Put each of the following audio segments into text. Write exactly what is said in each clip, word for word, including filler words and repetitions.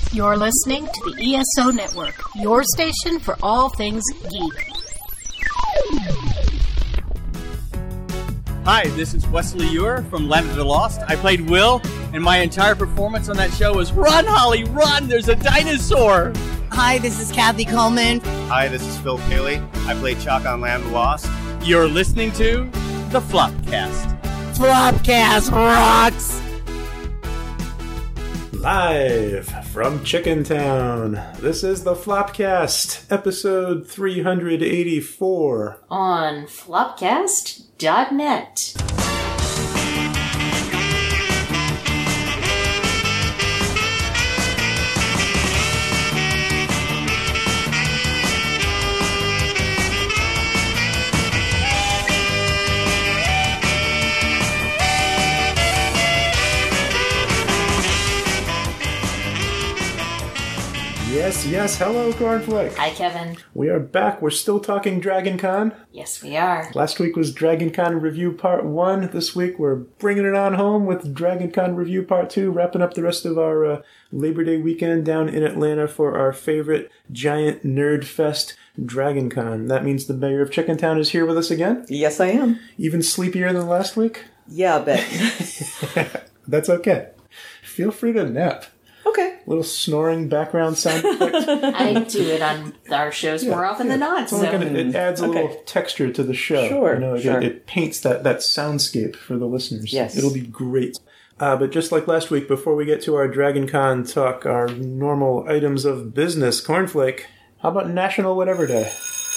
You're listening to the E S O Network, your station for all things geek. Hi, this is Wesley Ewer from Land of the Lost. I played Will, and my entire performance on that show was Run, Holly, run! There's a dinosaur! Hi, this is Kathy Coleman. Hi, this is Phil Paley. I played Chuck on Land of the Lost. You're listening to the Flopcast. Flopcast rocks! Live from Chicken Town, this is the Flopcast, episode three hundred eighty-four. On flopcast dot net. Yes, yes, hello, Cornflake. Hi, Kevin. We are back. We're still talking Dragon Con. Yes, we are. Last week was Dragon Con Review Part one. This week we're bringing it on home with Dragon Con Review Part two, wrapping up the rest of our uh, Labor Day weekend down in Atlanta for our favorite giant nerd fest, Dragon Con. That means the mayor of Chicken Town is here with us again. Yes, I am. Even sleepier than last week? Yeah, I bet. That's okay. Feel free to nap. Okay. Little snoring background sound effect. I do it on our shows yeah, more often yeah. than not. It's only so. gonna, it adds a okay. little texture to the show. Sure, you know, sure. It, it paints that, that soundscape for the listeners. Yes. It'll be great. Uh, but just like last week, before we get to our Dragon Con talk, our normal items of business, Cornflake, how about National Whatever Day?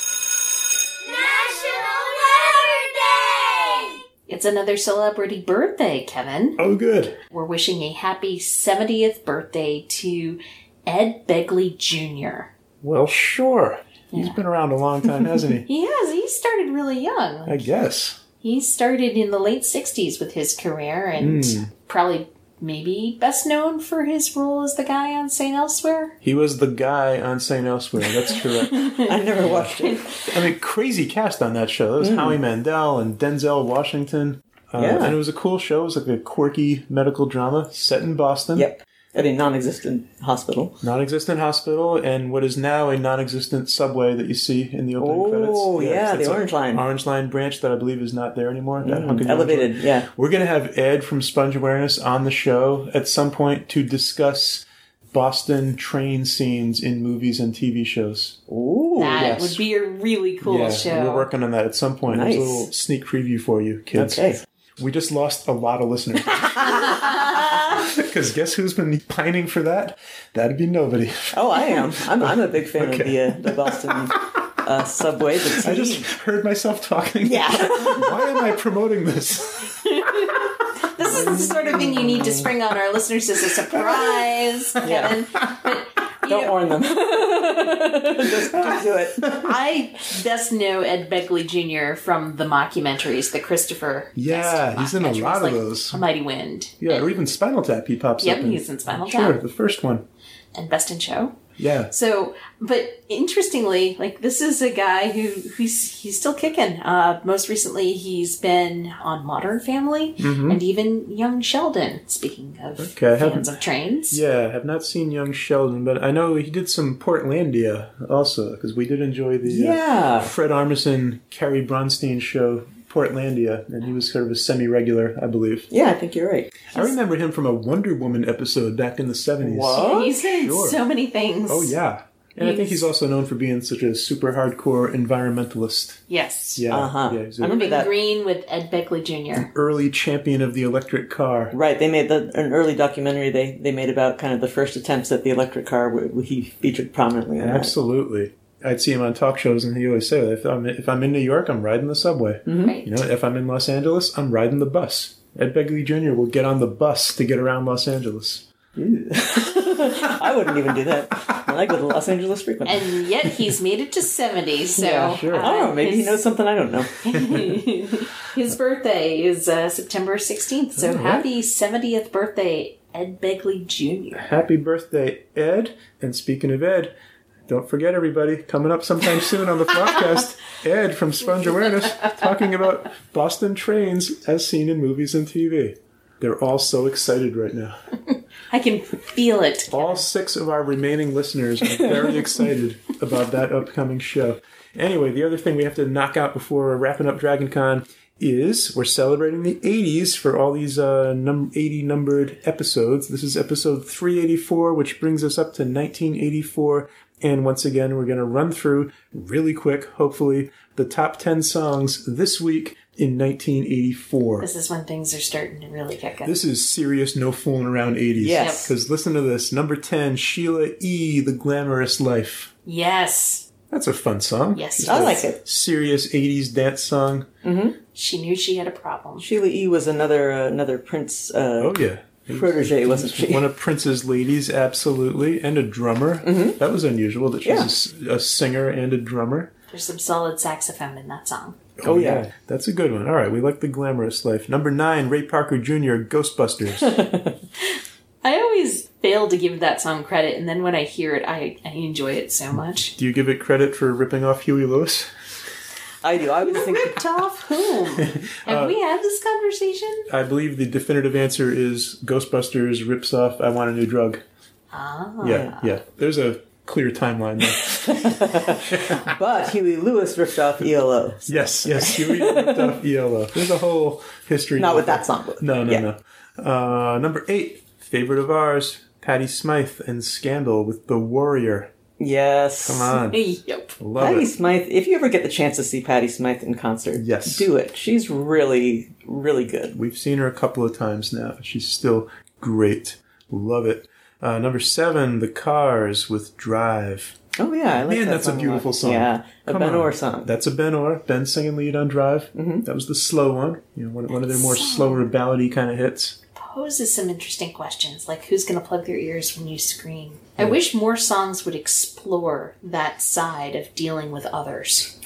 It's another celebrity birthday, Kevin. Oh, good. We're wishing a happy seventieth birthday to Ed Begley Junior Well, sure. He's yeah. been around a long time, hasn't he? He has. He started really young. I guess. He started in the late sixties with his career and mm. probably maybe best known for his role as the guy on Saint Elsewhere. He was the guy on Saint Elsewhere, that's correct. I never watched it. I mean, crazy cast on that show. It was mm. Howie Mandel and Denzel Washington. Uh, yeah. And it was a cool show. It was like a quirky medical drama set in Boston. Yep. At a non-existent hospital. Non-existent hospital, and what is now a non-existent subway that you see in the opening oh, credits. Oh, yeah, yeah the Orange Line. Orange Line branch that I believe is not there anymore. That mm, elevated, yeah. We're going to have Ed from Sponge Awareness on the show at some point to discuss Boston train scenes in movies and T V shows. Ooh, that yes. would be a really cool yeah, show. We're working on that at some point. Nice. There's a little sneak preview for you, kids. Okay. We just lost a lot of listeners. Because guess who's been pining for that? That'd be nobody. Oh, I am. I'm, I'm a big fan okay. of the, uh, the Boston uh, subway. The I just heard myself talking. Yeah. Why am I promoting this? This is the sort of thing you need to spring on our listeners as a surprise, Kevin. Yeah. But, Don't know, warn them. just, just do it. I best know Ed Begley Junior from the mockumentaries, the Christopher. Yeah, he's in a lot of like those. A Mighty Wind. Yeah, and, or even Spinal Tap. He pops yep, up. Yep, he's in Spinal Tap. Tap. Sure, the first one. And Best in Show. Yeah. So, but interestingly, like this is a guy who who's he's still kicking. Uh, most recently, he's been on Modern Family mm-hmm. and even Young Sheldon. Speaking of okay, fans of trains, yeah, I have not seen Young Sheldon, but I know he did some Portlandia also because we did enjoy the yeah. uh, Fred Armisen, Carrie Bronstein show. Portlandia, and he was sort of a semi-regular, I believe. Yeah, I think you're right. I remember him from a Wonder Woman episode back in the seventies. What? He's in sure. so many things. Oh, yeah. And he's... I think he's also known for being such a super hardcore environmentalist. Yes. Yeah. Uh-huh. Yeah, I remember that. Green with Ed Begley Junior An early champion of the electric car. Right. They made the, an early documentary they, they made about kind of the first attempts at the electric car where he featured prominently in Absolutely. That. I'd see him on talk shows, and he always say, if I'm, if I'm in New York, I'm riding the subway. Mm-hmm. Right. You know, if I'm in Los Angeles, I'm riding the bus. Ed Begley Junior will get on the bus to get around Los Angeles. I wouldn't even do that. I go to Los Angeles frequently. And yet he's made it to seventy, so... Yeah, sure. Uh, oh, maybe his, he knows something I don't know. His birthday is uh, September sixteenth, so right. Happy seventieth birthday, Ed Begley Junior Happy birthday, Ed. And speaking of Ed... Don't forget, everybody, coming up sometime soon on the podcast, Ed from Sponge Awareness talking about Boston trains as seen in movies and T V. They're all so excited right now. I can feel it. All six of our remaining listeners are very excited about that upcoming show. Anyway, the other thing we have to knock out before wrapping up DragonCon is we're celebrating the eighties for all these uh, num- eighty numbered episodes. This is episode three eighty-four, which brings us up to nineteen eighty-four. And once again, we're going to run through really quick, hopefully, the top ten songs this week in nineteen eighty-four. This is when things are starting to really kick in. This is serious, no fooling around eighties. Yes. Because listen to this. Number ten, Sheila E., The Glamorous Life. Yes. That's a fun song. Yes, I yes. like it. Serious eighties dance song. She knew she had a problem. Sheila E. was another uh, another Prince uh, Oh, yeah. protege, wasn't she? One of Prince's ladies, absolutely. And a drummer. That was unusual that she's Yeah. a s- a, singer and a drummer. There's some solid saxophone in that song. Oh, yeah. That's a good one. All right, we like The Glamorous Life. Number nine, Ray Parker Junior, Ghostbusters. I always fail to give that song credit, and then when I hear it, I, I enjoy it so much. Do you give it credit for ripping off Huey Lewis? I do. I was thinking. Ripped off whom? Have we had this conversation? I believe the definitive answer is Ghostbusters rips off I Want a New Drug. Ah. Yeah, yeah. There's a clear timeline there. But Huey Lewis ripped off E L O. Yes, yes. Huey ripped off E L O. There's a whole history. Not with there. that song. But No, no, yeah. no. Uh, number eight, favorite of ours, Patti Smythe and Scandal with The Warrior. Yes. Come on. Yep. Love Patty it. Smythe, if you ever get the chance to see Patty Smythe in concert, Yes. do it. She's really, really good. We've seen her a couple of times now. She's still great. Love it. Uh, number seven, The Cars with Drive. Oh, yeah. I like Man, that that's a song beautiful lot. song. Yeah. A Come Ben on. Orr song. That's a Ben Orr. Ben singing lead on Drive. Mm-hmm. That was the slow one. You know, one, one of their more slower ballady kind of hits. Poses some interesting questions, like who's going to plug their ears when you scream. I wish more songs would explore that side of dealing with others.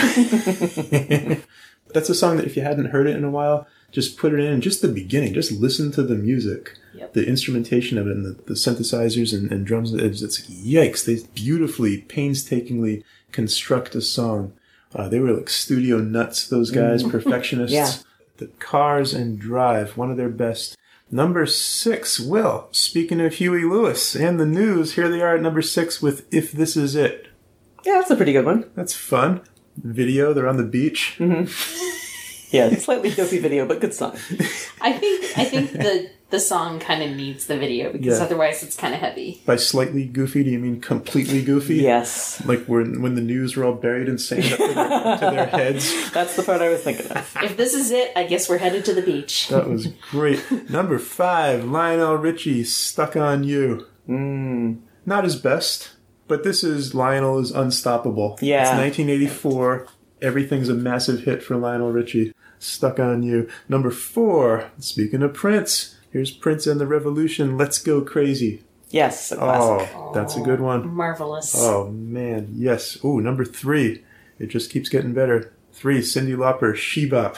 That's a song that if you hadn't heard it in a while, just put it in. Just the beginning. Just listen to the music. Yep. The instrumentation of it and the, the synthesizers and, and drums. It's, it's yikes. They beautifully, painstakingly construct a song. Uh, they were like studio nuts, those guys, perfectionists. Yeah. The Cars and Drive, one of their best. Number six, Will. Speaking of Huey Lewis and the news, here they are at number six with If This Is It. Yeah, that's a pretty good one. That's fun. Video, they're on the beach. Yeah, slightly dopey video, but good song. I think I think the the song kind of needs the video because Yeah. otherwise it's kind of heavy. By slightly goofy, do you mean completely goofy? Yes. Like when, when the news were all buried in sand up to their, to their heads. That's the part I was thinking of. If this is it, I guess we're headed to the beach. That was great. Number five, Lionel Richie, Stuck on You. Mm. Not his best, but this is Lionel is Unstoppable. Yeah. It's nineteen eighty-four. Everything's a massive hit for Lionel Richie. Stuck on You. Number four, speaking of Prince, here's Prince and the Revolution, Let's Go Crazy. Yes, a classic. Oh, that's a good one. Marvelous. Oh, man, yes. Ooh, number three. It just keeps getting better. Three, Cyndi Lauper, She Bop.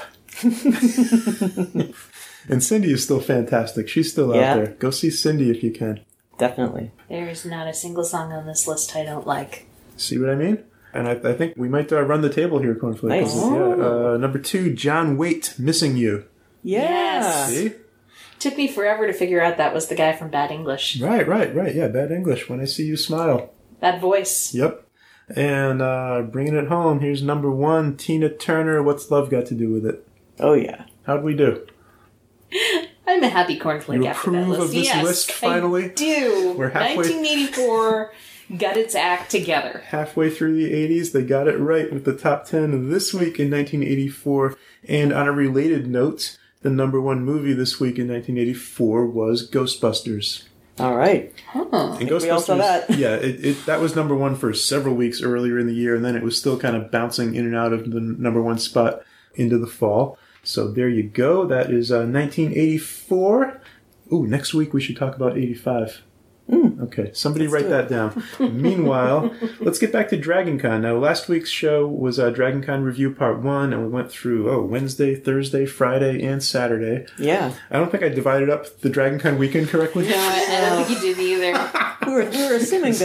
And Cyndi is still fantastic. She's still Yeah. out there. Go see Cyndi if you can. Definitely. There's not a single song on this list I don't like. See what I mean? And I, I think we might uh, run the table here, Cornflake. Nice. Yeah. Uh, number two, John Waite, Missing You. Yeah. Yes. See? Took me forever to figure out that was the guy from Bad English. Right, right, right. Yeah, Bad English. When I See You Smile. That voice. Yep. And uh, bringing it home, here's number one, Tina Turner, What's Love Got to Do with It? Oh, yeah. How'd we do? I'm a happy cornflake You after that approve list. of this yes, list, finally? I do. We're halfway- nineteen eighty-four got its act together. Halfway through the eighties, they got it right with the top ten this week in nineteen eighty-four. And on a related note, the number one movie this week in nineteen eighty-four was Ghostbusters. All right. Huh. And we all saw that. Yeah, it, it that was number one for several weeks earlier in the year, and then it was still kind of bouncing in and out of the number one spot into the fall. So there you go. That is uh, nineteen eighty-four. Ooh, next week we should talk about eighty-five. Mm. Okay, somebody Let's write do that down. Meanwhile, let's get back to DragonCon. Now, last week's show was uh, DragonCon Review Part one, and we went through, oh, Wednesday, Thursday, Friday, and Saturday. Yeah. I don't think I divided up the DragonCon weekend correctly. No, I, I don't think you did either. We were, we were assuming that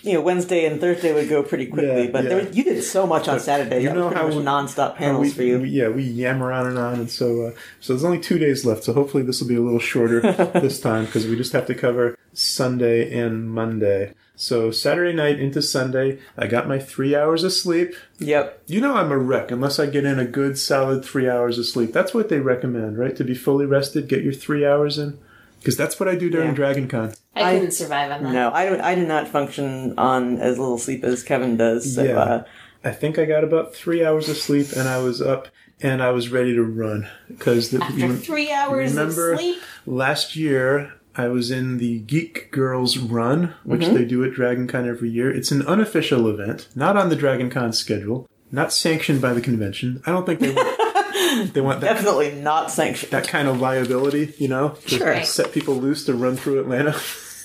you know, Wednesday and Thursday would go pretty quickly, Yeah, but yeah. There was, you did so much on But Saturday. you That know was how pretty we- much nonstop Uh, panels we, for you. we- yeah, we yammer on and on, and so uh, so there's only two days left. So hopefully this will be a little shorter this time because we just have to cover Sunday and Monday. So Saturday night into Sunday, I got my three hours of sleep. Yep. You know I'm a wreck unless I get in a good solid three hours of sleep. That's what they recommend, right? To be fully rested, get your three hours in, because that's what I do during Yeah. Dragon Con. I I- couldn't survive on that. No, I don't. I do not function on as little sleep as Kevin does. So, Yeah. uh, I think I got about three hours of sleep, and I was up and I was ready to run because the, After you- three hours remember of sleep. last year I was in the Geek Girls Run, which Mm-hmm. they do at Dragon Con every year. It's an unofficial event, not on the Dragon Con schedule, not sanctioned by the convention. I don't think they want they want that definitely not sanctioned. that kind of liability, you know, to Sure. set people loose to run through Atlanta.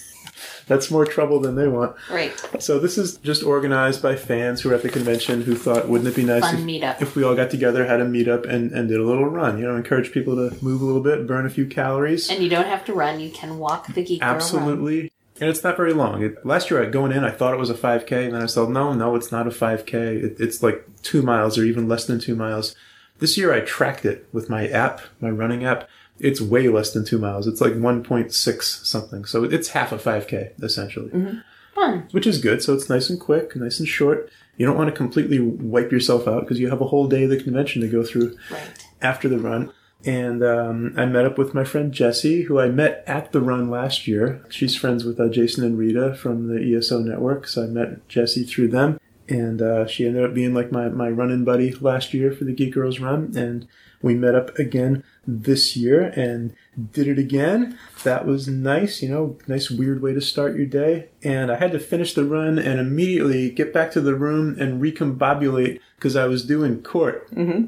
That's more trouble than they want. Right. So this is just organized by fans who are at the convention who thought, wouldn't it be nice Fun if, meetup. if we all got together, had a meetup, and, and did a little run? You know, encourage people to move a little bit, burn a few calories. And you don't have to run. You can walk the Geek Girl Run. Absolutely. And it's not very long. It, last year, I going in, I thought it was a five K, and then I said, no, no, it's not a five K. It, it's like two miles or even less than two miles. This year, I tracked it with my app, my running app. It's way less than two miles. It's like one point six something. So it's half a five K, essentially. Mm-hmm. Fun. Which is good. So it's nice and quick, nice and short. You don't want to completely wipe yourself out because you have a whole day of the convention to go through Right. after the run. And um, I met up with my friend Jessie, who I met at the run last year. She's friends with uh, Jason and Rita from the E S O Network. So I met Jessie through them. And uh, she ended up being like my, my run-in buddy last year for the Geek Girls Run. And we met up again this year and did it again. That was nice, you know, nice weird way to start your day. And I had to finish the run and immediately get back to the room and recombobulate because I was doing court.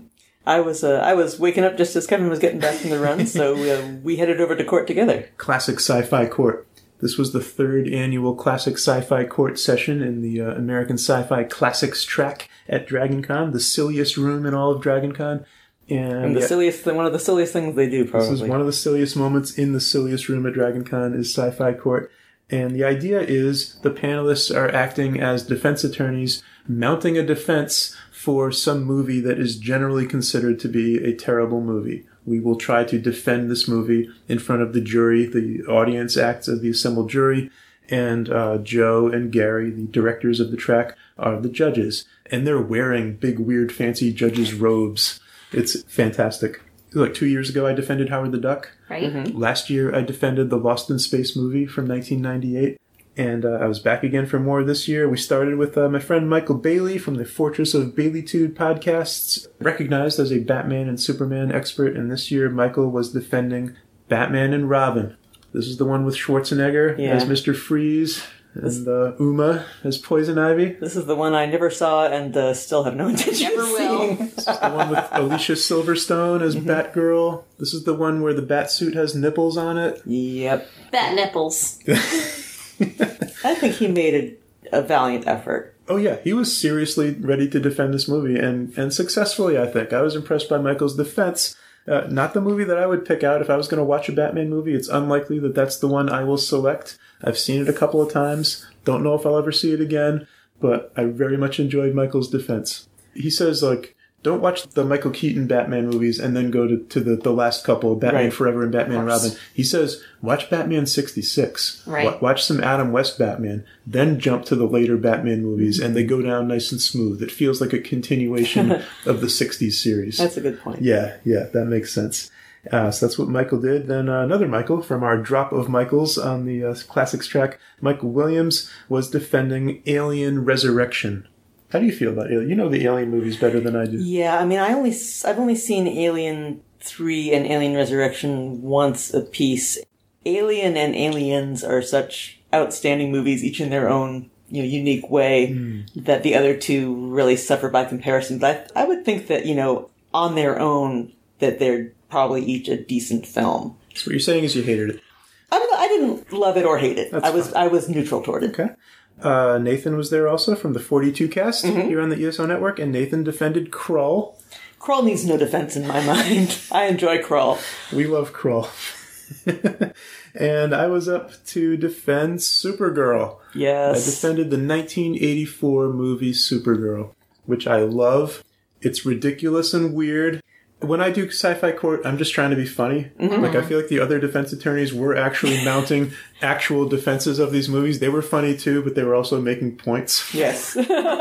I was uh, I was waking up just as Kevin was getting back from the run, so uh, we headed over to court together. Classic Sci-Fi Court. This was the third annual Classic Sci-Fi Court session in the uh, American Sci-Fi Classics track at Dragon Con, the silliest room in all of Dragon Con. And, And the yeah, silliest thing, one of the silliest things they do, probably. this is one of the silliest moments in the silliest room at Dragon Con is Sci-Fi Court. And the idea is the panelists are acting as defense attorneys, mounting a defense for some movie that is generally considered to be a terrible movie. We will try to defend this movie in front of the jury. The audience acts as the assembled jury, and uh, Joe and Gary, the directors of the track, are the judges. And they're wearing big, weird, fancy judges' robes. It's fantastic. Like two years ago, I defended Howard the Duck. Right? Last year, I defended the Lost in Space movie from nineteen ninety-eight. And uh, I was back again for more this year. We started with uh, my friend Michael Bailey from the Fortress of Baileytude podcasts, recognized as a Batman and Superman expert. And this year, Michael was defending Batman and Robin. This is the one with Schwarzenegger Yeah. as Mister Freeze and uh, Uma as Poison Ivy. This is the one I never saw and uh, still have no intention Never of will. seeing. This is the one with Alicia Silverstone as Batgirl. This is the one where the Batsuit has nipples on it. Yep. Bat nipples. I think he made a, a valiant effort. Oh yeah, he was seriously ready to defend this movie, and, and successfully, I think. I was impressed by Michael's defense. Uh, not the movie that I would pick out if I was going to watch a Batman movie. It's unlikely that that's the one I will select. I've seen it a couple of times. Don't know if I'll ever see it again, but I very much enjoyed Michael's defense. He says, like, don't watch the Michael Keaton Batman movies and then go to, to the, the last couple, Batman Right. Forever and Batman Robin. He says, watch Batman sixty-six. Right. Wa- watch some Adam West Batman, then jump to the later Batman movies, and they go down nice and smooth. It feels like a continuation of the sixties series. That's a good point. Yeah, yeah, that makes sense. Uh, so that's what Michael did. Then uh, another Michael from our drop of Michaels on the uh, Classics track, Michael Williams, was defending Alien Resurrection. How do you feel about Alien? You know the Alien movies better than I do. Yeah, I mean, I only s- I've only seen Alien three and Alien Resurrection once a piece. Alien and Aliens are such outstanding movies, each in their own, you know, unique way, Mm. that the other two really suffer by comparison. But I, I would think that, you know, on their own, that they're probably each a decent film. So what you're saying is you hated it. I, mean, I didn't love it or hate it. That's I was fine. I was neutral toward it. Okay. Uh, Nathan was there also from the forty-two cast Mm-hmm. here on the E S O Network, and Nathan defended Krull. Krull needs no defense in my mind. I enjoy Krull. We love Krull. And I was up to defend Supergirl. Yes. I defended the nineteen eighty-four movie Supergirl, which I love. It's ridiculous and weird. When I do Sci-Fi Court, I'm just trying to be funny. Mm-hmm. Like, I feel like the other defense attorneys were actually mounting actual defenses of these movies. They were funny, too, but they were also making points. Yes.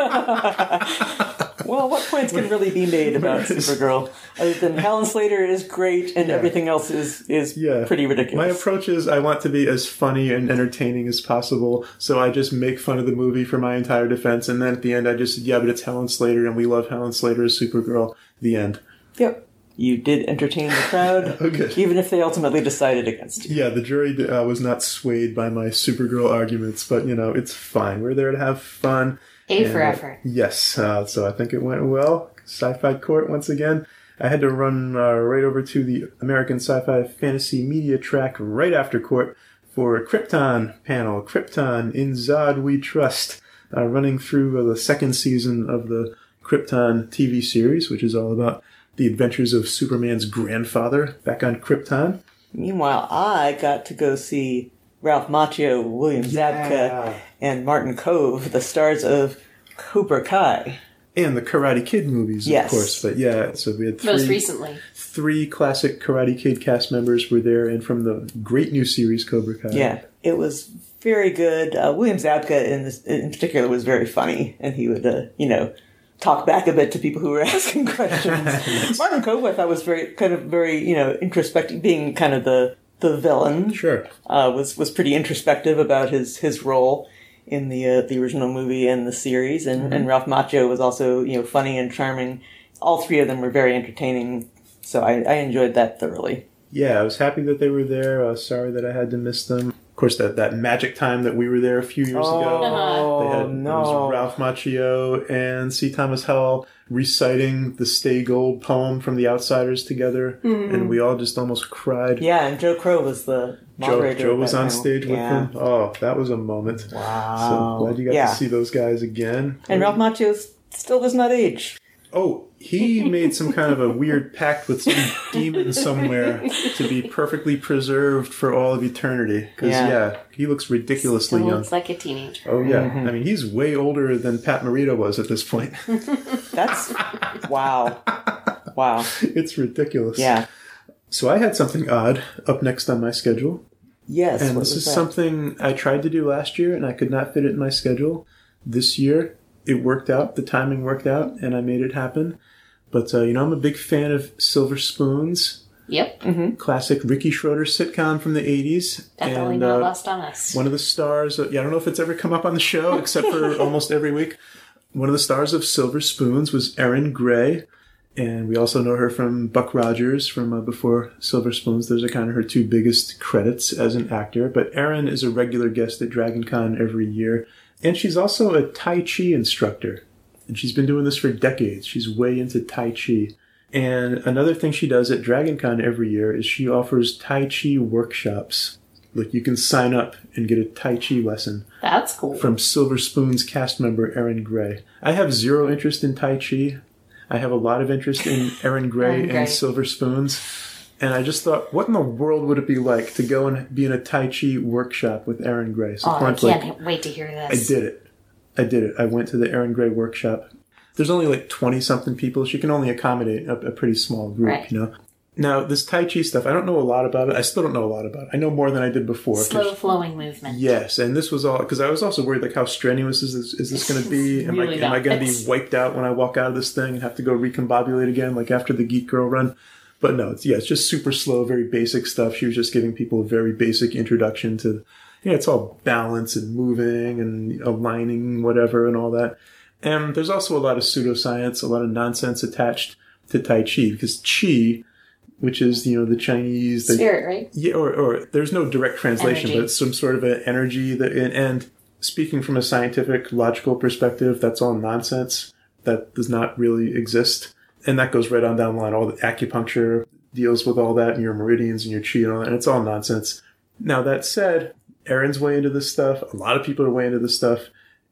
Well, what points can really be made about Supergirl? Other than Helen Slater is great and yeah. everything else is, is yeah. pretty ridiculous. My approach is I want to be as funny and entertaining as possible, so I just make fun of the movie for my entire defense, and then at the end I just, yeah, but it's Helen Slater, and we love Helen Slater as Supergirl. The end. Yep. You did entertain the crowd, okay. even if they ultimately decided against you. Yeah, the jury uh, was not swayed by my Supergirl arguments, but, you know, it's fine. We're there to have fun. A and, for effort. Uh, yes, uh, so I think it went well. Sci-Fi Court, once again. I had to run uh, right over to the American Sci-Fi Fantasy Media track right after court for a Krypton panel. Krypton, in Zod We Trust, uh, running through uh, the second season of the Krypton T V series, which is all about the adventures of Superman's grandfather back on Krypton. Meanwhile, I got to go see Ralph Macchio, William Zabka, yeah. and Martin Kove, the stars of Cobra Kai. And the Karate Kid movies, yes. of course. But yeah, so we had three, most recently. Three classic Karate Kid cast members were there, and from the great new series Cobra Kai. Yeah, it was very good. Uh, William Zabka in, this, in particular was very funny, and he would, uh, you know, talk back a bit to people who were asking questions. Nice. Martin Kove, I thought, was very, kind of very, you know, introspective, being kind of the, the villain. Sure. Uh, was, was pretty introspective about his, his role in the, uh, the original movie and the series. And, mm-hmm. and Ralph Macchio was also, you know, funny and charming. All three of them were very entertaining. So I, I enjoyed that thoroughly. Yeah, I was happy that they were there. Uh, sorry that I had to miss them. Of course, that, that magic time that we were there a few years oh, ago. Oh, they had, no. It was Ralph Macchio and C. Thomas Howell reciting the Stay Gold poem from The Outsiders together. Mm-hmm. And we all just almost cried. Yeah, and Joe Crow was the moderator. Joe, Joe was on panel. stage with yeah. them. Oh, that was a moment. Wow. So glad you got yeah. to see those guys again. And Ralph Macchio still does not age. Oh, he made some kind of a weird pact with some demon somewhere to be perfectly preserved for all of eternity. Because, yeah. yeah, he looks ridiculously Still young. looks like a teenager. Oh, yeah. Mm-hmm. I mean, he's way older than Pat Morita was at this point. That's... Wow. Wow. It's ridiculous. Yeah. So I had something odd up next on my schedule. Yes, And what this was is that? something I tried to do last year, and I could not fit it in my schedule. This year, it worked out. The timing worked out, and I made it happen. But, uh, you know, I'm a big fan of Silver Spoons. Yep. Mm-hmm. Classic Ricky Schroeder sitcom from the eighties. Definitely and, not uh, lost on us. One of the stars, uh, yeah, I don't know if it's ever come up on the show, except for almost every week. One of the stars of Silver Spoons was Erin Gray. And we also know her from Buck Rogers from uh, before Silver Spoons. Those are kind of her two biggest credits as an actor. But Erin is a regular guest at Dragon Con every year. And she's also a Tai Chi instructor. And she's been doing this for decades. She's way into Tai Chi. And another thing she does at Dragon Con every year is she offers Tai Chi workshops. Like, you can sign up and get a Tai Chi lesson. That's cool. From Silver Spoon's cast member, Erin Gray. I have zero interest in Tai Chi. I have a lot of interest in Erin Gray Erin Gray. and Silver Spoons. And I just thought, what in the world would it be like to go and be in a Tai Chi workshop with Erin Gray? So oh, I can't like, wait to hear this. I did it. I did it. I went to the Erin Gray workshop. There's only like twenty-something people. She can only accommodate a, a pretty small group, right. you know? Now, this Tai Chi stuff, I don't know a lot about it. I still don't know a lot about it. I know more than I did before. Slow-flowing movement. Yes, and this was all... Because I was also worried, like, how strenuous is this, is this going to be? Am really I, am I going to be wiped out when I walk out of this thing and have to go recombobulate again, like after the Geek Girl run? But no, it's yeah, it's just super slow, very basic stuff. She was just giving people a very basic introduction to... Yeah, it's all balance and moving and aligning, whatever, and all that. And there's also a lot of pseudoscience, a lot of nonsense attached to Tai Chi, because Chi... which is, you know, the Chinese... The, Spirit, right? Yeah, or, or there's no direct translation, Energy. but it's some sort of an energy. That, and, and speaking from a scientific, logical perspective, that's all nonsense. That does not really exist. And that goes right on down the line. All the acupuncture deals with all that, and your meridians and your chi and all that, and it's all nonsense. Now, that said, Erin's way into this stuff. A lot of people are way into this stuff.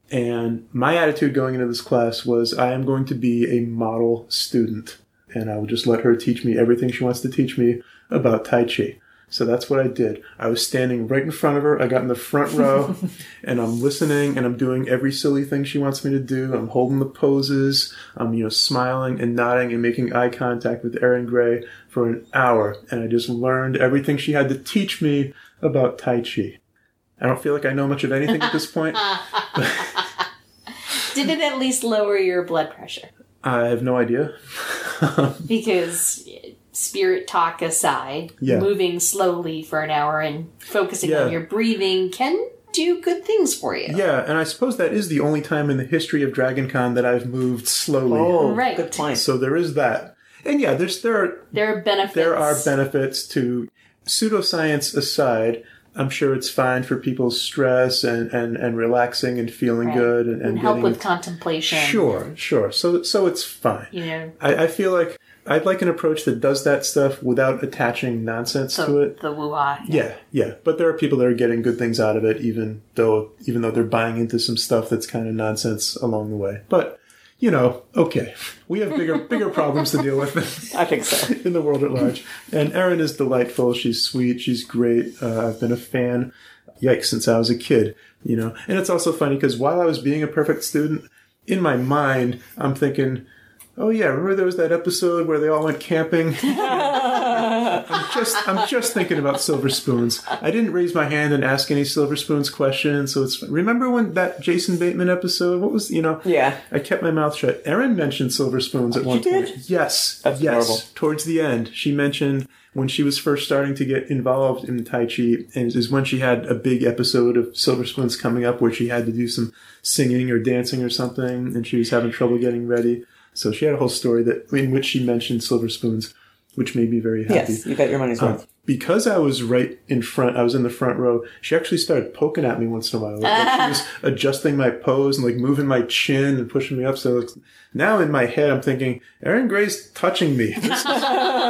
And my attitude going into this class was, I am going to be a model student. And I will just let her teach me everything she wants to teach me about Tai Chi. So that's what I did. I was standing right in front of her. I got in the front row, and I'm listening, and I'm doing every silly thing she wants me to do. I'm holding the poses. I'm, you know, smiling and nodding and making eye contact with Erin Gray for an hour. And I just learned everything she had to teach me about Tai Chi. I don't feel like I know much of anything at this point. Did it at least lower your blood pressure? I have no idea. Because spirit talk aside, Yeah. moving slowly for an hour and focusing Yeah. on your breathing can do good things for you. Yeah, and I suppose that is the only time in the history of Dragon Con that I've moved slowly. Oh, Right. good point. So there is that. And yeah, there's there are There are benefits. there are benefits to pseudoscience aside. I'm sure it's fine for people's stress and, and, and relaxing and feeling Right. good and, and, and help getting with contemplation. Sure, sure. So so it's fine. You know, I, I feel like I'd like an approach that does that stuff without attaching nonsense so to it. the woo-ah. Yeah, yeah. But there are people that are getting good things out of it, even though even though they're buying into some stuff that's kind of nonsense along the way. But you know, okay, we have bigger bigger problems to deal with I think so. in the world at large. And Erin is delightful. She's sweet. She's great. Uh, I've been a fan, yikes, since I was a kid. You know, and it's also funny because while I was being a perfect student, in my mind, I'm thinking, oh yeah, remember there was that episode where they all went camping? I'm just I'm just thinking about Silver Spoons. I didn't raise my hand and ask any Silver Spoons questions, so it's remember when that Jason Bateman episode? What was you know? Yeah. I kept my mouth shut. Erin mentioned Silver Spoons at one She did? point. Yes, That's yes. adorable. Towards the end, she mentioned when she was first starting to get involved in Tai Chi, and is when she had a big episode of Silver Spoons coming up where she had to do some singing or dancing or something, and she was having trouble getting ready. So she had a whole story that in which she mentioned Silver Spoons, which made me very happy. Yes, you got your money's Uh, worth. because I was right in front, I was in the front row, she actually started poking at me once in a while. Like, like she was adjusting my pose and like moving my chin and pushing me up. So it's, now in my head, I'm thinking, Erin Gray's touching me. This is,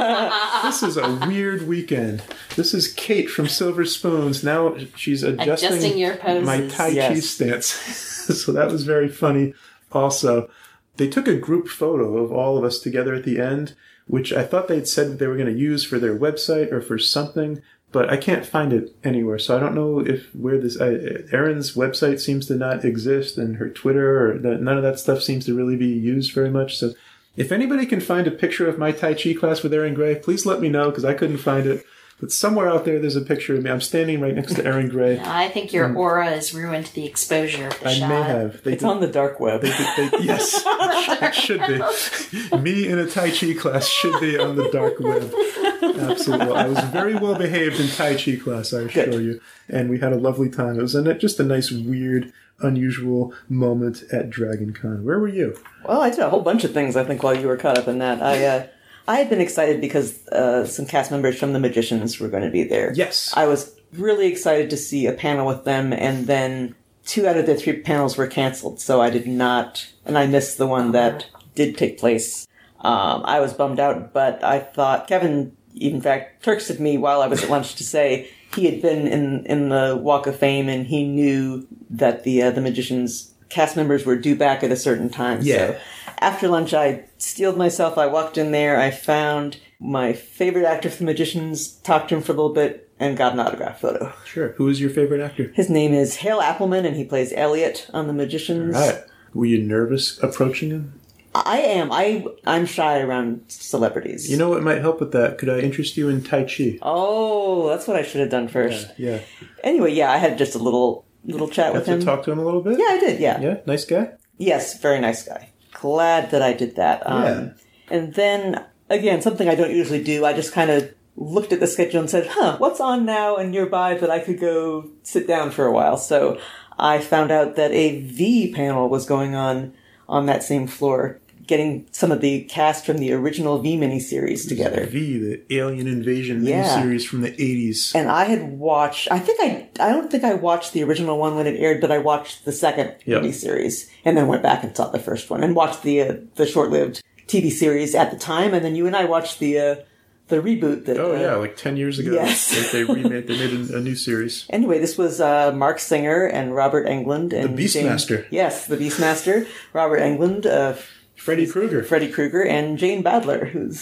this is a weird weekend. This is Kate from Silver Spoons. Now she's adjusting, Adjusting your poses. my Tai Chi Yes. stance. So that was very funny. Also, they took a group photo of all of us together at the end, which I thought they'd said that they were going to use for their website or for something, but I can't find it anywhere. So I don't know if where this, uh, Erin's website seems to not exist, and her Twitter, or the, none of that stuff seems to really be used very much. So if anybody can find a picture of my Tai Chi class with Erin Gray, please let me know, because I couldn't find it. But somewhere out there, there's a picture of me. I'm standing right next to Erin Gray. I think your aura has ruined the exposure of the I shot. may have. They It's did- on the dark web. They, they, yes, it should be. Me in a Tai Chi class should be on the dark web. Absolutely. I was very well behaved in Tai Chi class, I assure Good. you. And we had a lovely time. It was a, just a nice, weird, unusual moment at Dragon Con. Where were you? Well, I did a whole bunch of things, I think, while you were caught up in that. I uh, I had been excited because uh, some cast members from The Magicians were going to be there. Yes. I was really excited to see a panel with them, and then two out of the three panels were canceled, so I did not, and I missed the one that did take place. Um, I was bummed out, but I thought Kevin, in fact, texted me while I was at lunch to say he had been in, in the Walk of Fame, and he knew that the uh, the Magicians cast members were due back at a certain time. Yeah. So after lunch, I steeled myself. I walked in there. I found my favorite actor from The Magicians, talked to him for a little bit, and got an autograph photo. Sure. Who is your favorite actor? His name is Hale Appleman, and he plays Elliot on The Magicians. Right. Were you nervous approaching him? I am. I, I'm shy around celebrities. You know what might help with that? Could I interest you in Tai Chi? Oh, that's what I should have done first. Yeah. Anyway, yeah, I had just a little little chat Got with to him. talk to him a little bit? Yeah, I did, yeah. Yeah? Nice guy? Yes, very nice guy. Glad that I did that. Um, Yeah. And then, again, something I don't usually do, I just kind of looked at the schedule and said, huh, what's on now and nearby that I could go sit down for a while? So I found out that a V panel was going on on that same floor, getting some of the cast from the original V miniseries together. V, the Alien Invasion Yeah. miniseries from the eighties. And I had watched, I think I, I don't think I watched the original one when it aired, but I watched the second Yep. miniseries and then went back and saw the first one and watched the, uh, the short-lived T V series at the time. And then you and I watched the, uh, the reboot that, Oh, uh, yeah, like ten years ago. Yes. They, they remade, they made a, a new series. Anyway, this was uh, Mark Singer and Robert Englund. And The Beastmaster. Jane, yes, the Beastmaster. Robert Englund, uh, Freddy Krueger. Freddy Krueger, and Jane Badler, who's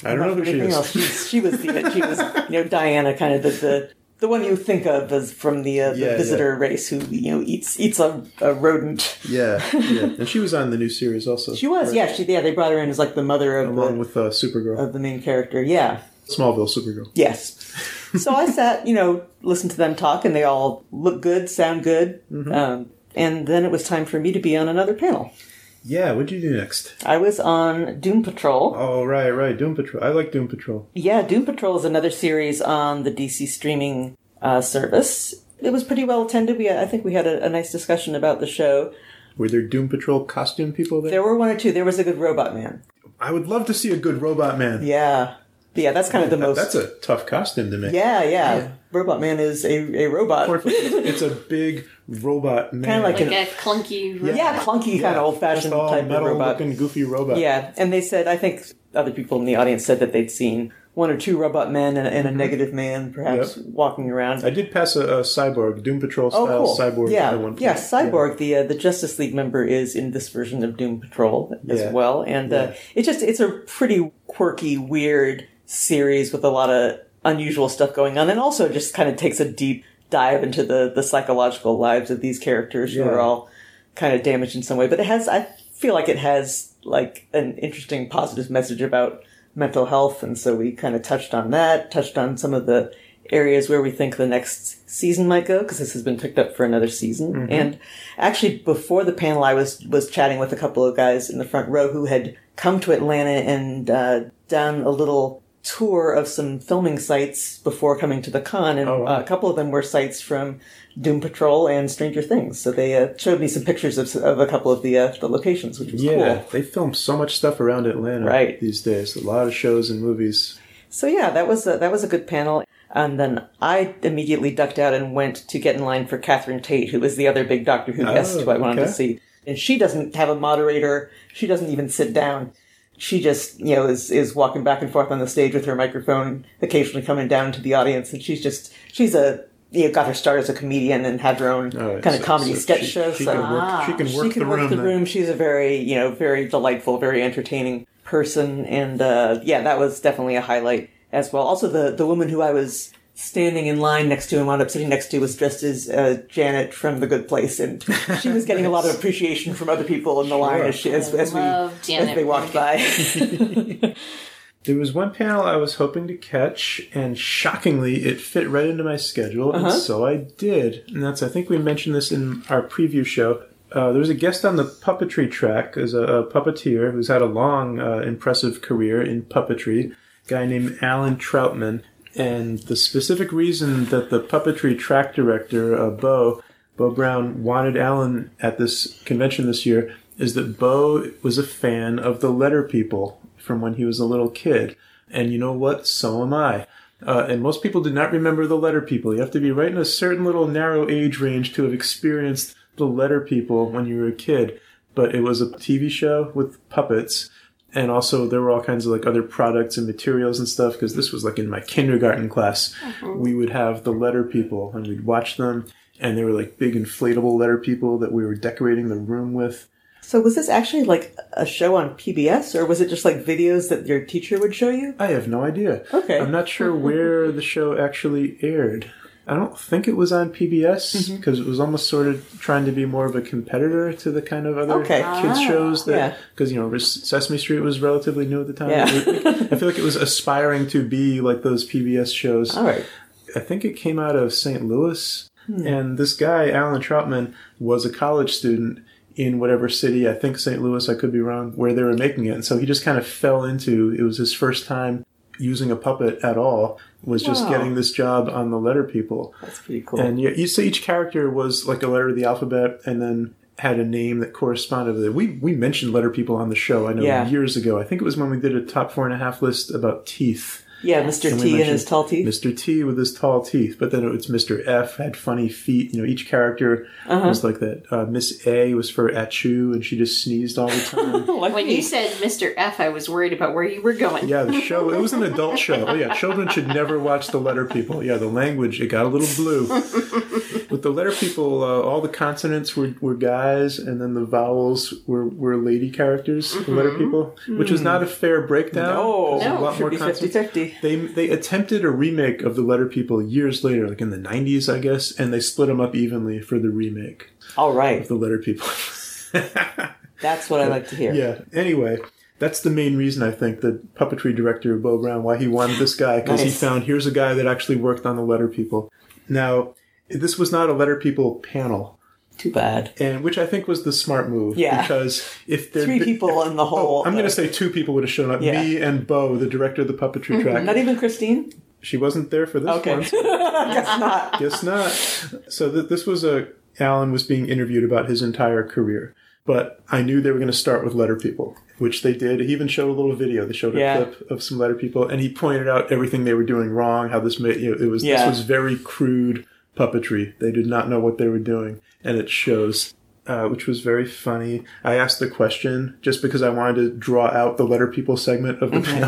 I don't know who she Anything is. else. She, she was the she was you know Diana, kind of the the, the one you think of as from the, uh, the Yeah, visitor yeah. race who you know eats eats a, a rodent. Yeah, yeah. And she was on the new series also. She was, right? yeah. She yeah. They brought her in as like the mother of Along the with uh, Supergirl. of the main character. Yeah. Smallville Supergirl. Yes. So I sat, you know, listened to them talk, and they all look good, sound good. Mm-hmm. Um, and then it was time for me to be on another panel. Yeah, what'd you do next? I was on Doom Patrol. Oh, right, right. Doom Patrol. I like Doom Patrol. Yeah, Doom Patrol is another series on the D C streaming uh, service. It was pretty well attended. We, I think we had a, a nice discussion about the show. Were there Doom Patrol costume people there? There were one or two. There was a good robot man. I would love to see a good robot man. Yeah. But yeah, that's kind of the That- most... That's a tough costume to make. Yeah, yeah. Robot man is a, a robot. It's a big robot man. Kind of like, Like an... a clunky. Yeah, clunky kind of old-fashioned Just all type of robot. metal-looking, goofy robot. Yeah, and they said, I think other people in the audience said that they'd seen one or two robot men and, and a negative man, perhaps, Yep. walking around. I did pass a, a cyborg, Doom Patrol Oh, style cool. cyborg. Yeah, at one point. yeah. Cyborg, the uh, the Justice League member, is in this version of Doom Patrol as Yeah. well, and uh, Yeah. it's just it's a pretty quirky, weird series with a lot of unusual stuff going on, and also just kind of takes a deep dive into the the psychological lives of these characters who Yeah. are all kind of damaged in some way. But it has, I feel like it has like an interesting, positive message about mental health, and so we kind of touched on that, touched on some of the areas where we think the next season might go, because this has been picked up for another season. Mm-hmm. And actually, before the panel, I was was chatting with a couple of guys in the front row who had come to Atlanta and uh, done a little tour of some filming sites before coming to the con, and Oh, wow. uh, a couple of them were sites from Doom Patrol and Stranger Things. So they uh, showed me some pictures of, of a couple of the uh, the locations, which was Yeah, cool. they film so much stuff around Atlanta Right. these days. A lot of shows and movies. So yeah, that was a, that was a good panel. And then I immediately ducked out and went to get in line for Catherine Tate, who was the other big Doctor Who Oh, guest who I wanted okay. to see. And she doesn't have a moderator. She doesn't even sit down. She just, you know, is, is walking back and forth on the stage with her microphone, occasionally coming down to the audience. And she's just, she's a, you know, got her start as a comedian and had her own Oh, kind of so- comedy so sketch she, show. She so can work, she can work she can the work room. the then. room. She's a very, you know, very delightful, very entertaining person. And, uh, yeah, that was definitely a highlight as well. Also, the, the woman who I was standing in line next to and wound up sitting next to was dressed as uh, Janet from The Good Place. And she was getting a lot of appreciation from other people in the line as, she, as, as, we, love Janet as they walked by. There was one panel I was hoping to catch, and shockingly, it fit right into my schedule, Uh-huh. and so I did. And that's, I think we mentioned this in our preview show. Uh, there was a guest on the puppetry track as a, a puppeteer who's had a long, uh, impressive career in puppetry, a guy named Alan Troutman. And the specific reason that the puppetry track director, uh, Bo, Bo Brown, wanted Alan at this convention this year is that Bo was a fan of the Letter People from when he was a little kid. And you know what? So am I. Uh, and most people do not remember the Letter People. You have to be right in a certain little narrow age range to have experienced the Letter People when you were a kid. But it was a T V show with puppets. And also there were all kinds of like other products and materials and stuff, because this was like in my kindergarten class. Mm-hmm. We would have the Letter People and we'd watch them. And they were like big inflatable letter people that we were decorating the room with. So was this actually like a show on P B S, or was it just like videos that your teacher would show you? I have no idea. Okay. I'm not sure where the show actually aired. I don't think it was on P B S, because it was almost sort of trying to be more of a competitor to the kind of other Okay. kids shows Yeah. that, because, you know, Sesame Street was relatively new at the time. Yeah. I feel like it was aspiring to be like those P B S shows. All right. I think it came out of Saint Louis, and this guy, Alan Troutman, was a college student in whatever city, I think Saint Louis, I could be wrong, where they were making it. And so he just kind of fell into, it was his first time using a puppet at all, was just Wow. getting this job on the Letter People. That's pretty cool. And you, you so each character was like a letter of the alphabet, and then had a name that corresponded with it. We we mentioned Letter People on the show, I know, Yeah. years ago. I think it was when we did a top four and a half list about teeth. Yeah, Mister And we T and mentioned his tall teeth. Mister T with his tall teeth, but then it's Mister F had funny feet. You know, each character Uh-huh. was like that. Uh, Miss A was for Achoo, and she just sneezed all the time. Like When me. you said Mister F, I was worried about where you were going. Yeah, the show, it was an adult show. Oh, yeah, children should never watch The Letter People. Yeah, the language, it got a little blue. With The Letter People, uh, all the consonants were, were guys, and then the vowels were, were lady characters, The Letter People, which was not a fair breakdown. No, There's a No. lot should more be consonants. fifty-fifty. They they attempted a remake of The Letter People years later, like in the nineties, I guess, and they split them up evenly for the remake All of right. The Letter People. That's what I like to hear. Yeah. Anyway, that's the main reason I think that puppetry director Bo Brown, why he wanted this guy, because he Nice. found here's a guy that actually worked on The Letter People. Now, this was not a Letter People panel, Too bad. and which I think was the smart move. Yeah. Because if there Three people in the Oh, whole. I'm going to say two people would have shown up. Yeah. Me and Bo, the director of the puppetry track. Not even Christine? She wasn't there for this Okay. one. Guess not. Guess not. So th- this was a Alan was being interviewed about his entire career, but I knew they were going to start with Letter People, which they did. He even showed a little video. They showed a Yeah. clip of some Letter People, and he pointed out everything they were doing wrong. How this made you know, it was Yeah. this was very crude puppetry. They did not know what they were doing, and it shows. Uh, which was very funny. I asked the question just because I wanted to draw out the Letter People segment of the panel.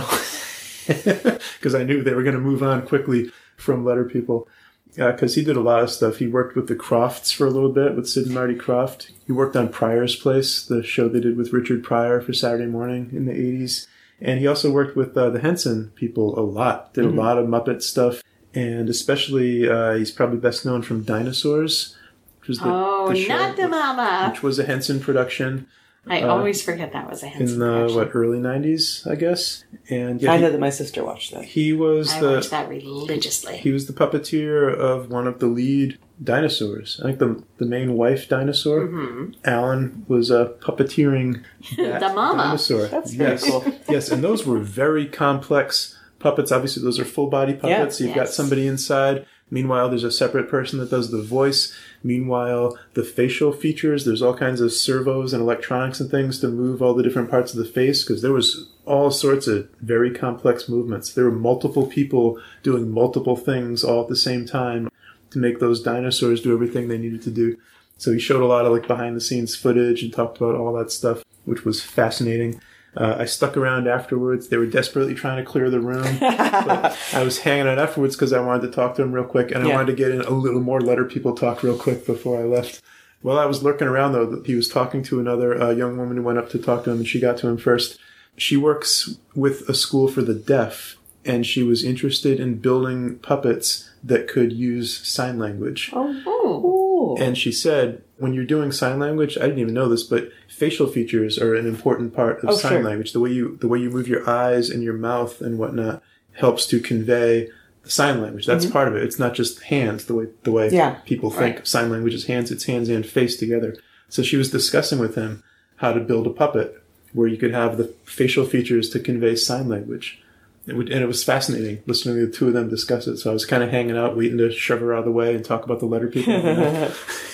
Because I knew they were going to move on quickly from Letter People. Because he did a lot of stuff. He worked with the Crofts for a little bit, with Sid and Marty Croft. He worked on Pryor's Place, the show they did with Richard Pryor for Saturday Morning in the eighties. And he also worked with uh, the Henson people a lot. Did Mm-hmm. a lot of Muppet stuff. And especially, uh, he's probably best known from Dinosaurs, which was the, Oh, the show, not the mama. which was a Henson production. I uh, always forget that was a Henson In the, production. what, early nineties, I guess? And yeah, I he- know that my sister watched that. he was I the watched that religiously. he was the puppeteer of one of the lead dinosaurs. I think the the main wife dinosaur. Mm-hmm. Alan was uh, puppeteering that The mama. dinosaur. That's very yes. cool. Yes, and those were very complex puppets. Obviously, those are full body puppets. Yeah. You've got Yes. somebody inside. Meanwhile, there's a separate person that does the voice. Meanwhile, the facial features, there's all kinds of servos and electronics and things to move all the different parts of the face, because there was all sorts of very complex movements. There were multiple people doing multiple things all at the same time to make those dinosaurs do everything they needed to do. So he showed a lot of like behind the scenes footage and talked about all that stuff, which was fascinating. Uh, I stuck around afterwards. They were desperately trying to clear the room. But I was hanging out afterwards because I wanted to talk to him real quick, and I Yeah. wanted to get in a little more Letter People talk real quick before I left. While I was lurking around, though, he was talking to another uh, young woman who went up to talk to him, and she got to him first. She works with a school for the deaf, and she was interested in building puppets that could use sign language. Oh, Ooh. And she said, when you're doing sign language, I didn't even know this, but facial features are an important part of Oh, sign sure. language. The way you the way you move your eyes and your mouth and whatnot helps to convey the sign language. That's part of it. It's not just hands, the way the way Yeah. people think Right. sign language is hands, it's hands and face together. So she was discussing with him how to build a puppet where you could have the facial features to convey sign language. It would, and it was fascinating listening to the two of them discuss it. So I was kind of hanging out, waiting to shove her out of the way and talk about the Letter People. You know?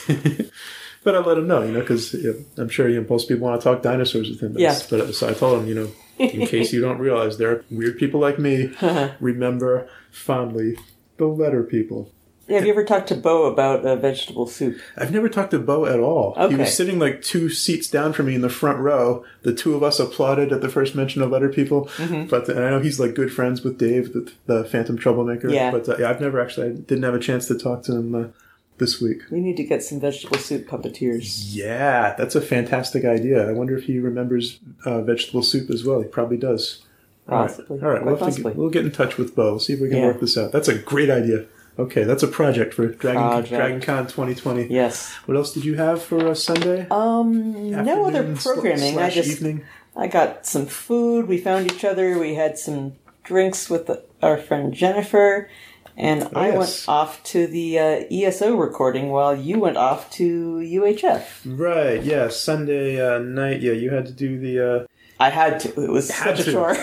But I let him know, you know, because you know, I'm sure you know, most people want to talk dinosaurs with him. Yeah. But uh, so I told him, you know, in case you don't realize, there are weird people like me. Remember fondly the Letter People. Have you ever talked to Bo about uh, vegetable soup? I've never talked to Bo at all. He Okay. was sitting like two seats down from me in the front row. The two of us applauded at the first mention of Letter People. Mm-hmm. But and I know he's like good friends with Dave, the, the Phantom Troublemaker. Yeah. But uh, yeah, I've never actually, I didn't have a chance to talk to him uh, this week. We need to get some vegetable soup puppeteers. Yeah, that's a fantastic idea. I wonder if he remembers uh, vegetable soup as well. He probably does. All right. Possibly. All right, Quite we'll, have to possibly. get, we'll get in touch with Bo. See if we can Yeah. work this out. That's a great idea. Okay, that's a project for Dragon Project. Dragon Con twenty twenty. Yes. What else did you have for uh, Sunday? Um, no other Afternoon sl- programming. I slash just evening. I got some food. We found each other. We had some drinks with the, our friend Jennifer, and I yes. went off to the uh, E S O recording while you went off to U H F. Right, yeah, Sunday uh, night. Yeah, you had to do the uh, I had to. It was Had such a to. chore.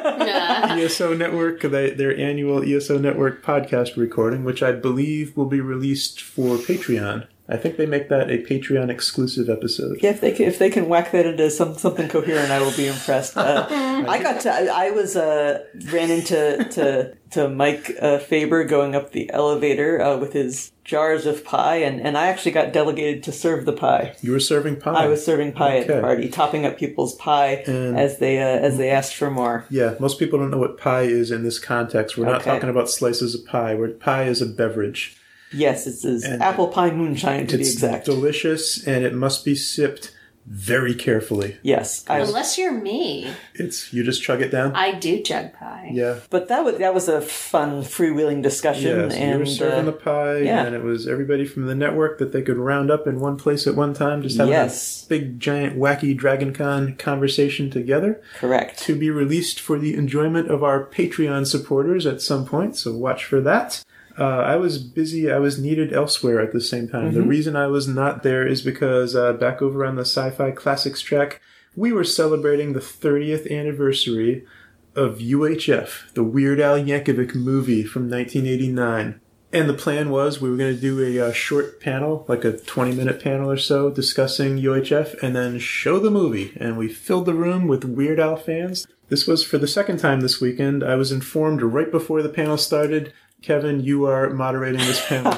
E S O Network, they, their annual E S O Network podcast recording, which I believe will be released for Patreon I think they make that a Patreon exclusive episode. Yeah, if they can, if they can whack that into some something coherent, I will be impressed. Uh, I got to, I, I was uh, ran into to to Mike uh, Faber going up the elevator uh, with his jars of pie, and, and I actually got delegated to serve the pie. You were serving pie. I was serving pie Okay. at the party, topping up people's pie And- as they uh, as they asked for more. Yeah, most people don't know what pie is in this context. We're not Okay. talking about slices of pie. Where pie is a beverage. Yes, it's, it's And apple pie moonshine to be It's exact. delicious, and it must be sipped very carefully. Yes, I, Unless you're me, It's you just chug it down. I do jug pie. Yeah. but that was that was a fun freewheeling discussion, Yes, you and were serving uh, the pie, yeah. and it was everybody from the network that they could round up in one place at one time, just having Yes. a big, giant, wacky DragonCon conversation together, correct. to be released for the enjoyment of our Patreon supporters at some point, so watch for that. Uh, I was busy, I was needed elsewhere at the same time. Mm-hmm. The reason I was not there is because uh, back over on the Sci-Fi Classics track, we were celebrating the thirtieth anniversary of U H F, the Weird Al Yankovic movie from nineteen eighty-nine. And the plan was we were going to do a uh, short panel, like a twenty-minute panel or so, discussing U H F, and then show the movie. And we filled the room with Weird Al fans. This was for the second time this weekend. I was informed right before the panel started, Kevin, you are moderating this panel.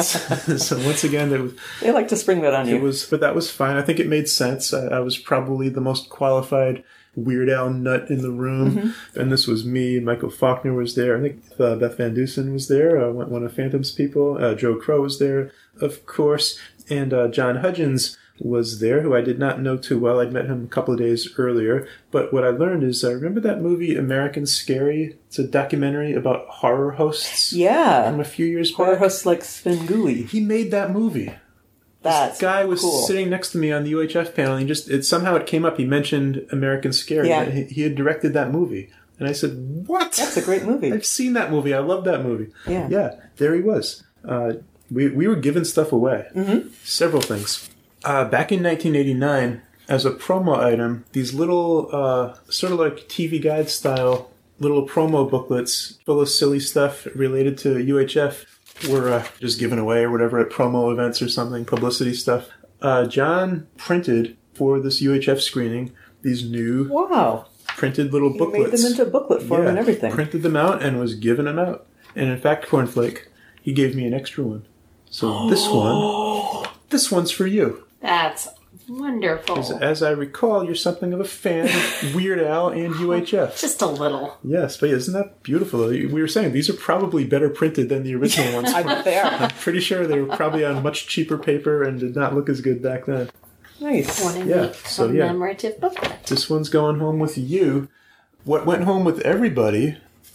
So once again, it was, They like to spring that on you. it was, but that was fine. I think it made sense. I, I was probably the most qualified Weird Al nut in the room. Mm-hmm. And this was me. Michael Faulkner was there. I think uh, Beth Van Dusen was there, uh, one one of Phantom's people. Uh, Joe Crow was there, of course. And uh, John Hudgens was there, who I did not know too well. I'd met him a couple of days earlier. But what I learned is, uh, remember that movie American Scary? It's a documentary about horror hosts yeah, from a few years horror back. hosts like Svengoolie. He made that movie. That's This guy was cool. sitting next to me on the U H F panel, and he just it somehow it came up. He mentioned American Scary. Yeah. He, he had directed that movie, and I said, "What? That's a great movie. I've seen that movie. I love that movie." Yeah. yeah. There he was. Uh, we we were giving stuff away. Mm-hmm. Several things. Uh, back in nineteen eighty-nine, as a promo item, these little uh, sort of like T V guide style little promo booklets full of silly stuff related to U H F were uh, just given away or whatever at promo events or something, publicity stuff. Uh, John printed for this U H F screening these new Wow. printed little He booklets. made them into booklet form Yeah, and everything. Printed them out and was giving them out. And in fact, Cornflake, he gave me an extra one. So this one, this one's for you. That's wonderful. As, as I recall, you're something of a fan of Weird Al and U H F. Just a little. Yes, but isn't that beautiful? We were saying these are probably better printed than the original ones. I bet they are. I'm pretty sure they were probably on much cheaper paper and did not look as good back then. Nice. Want to Yeah, make so some yeah. commemorative booklet. This one's going home with you. What went home with everybody...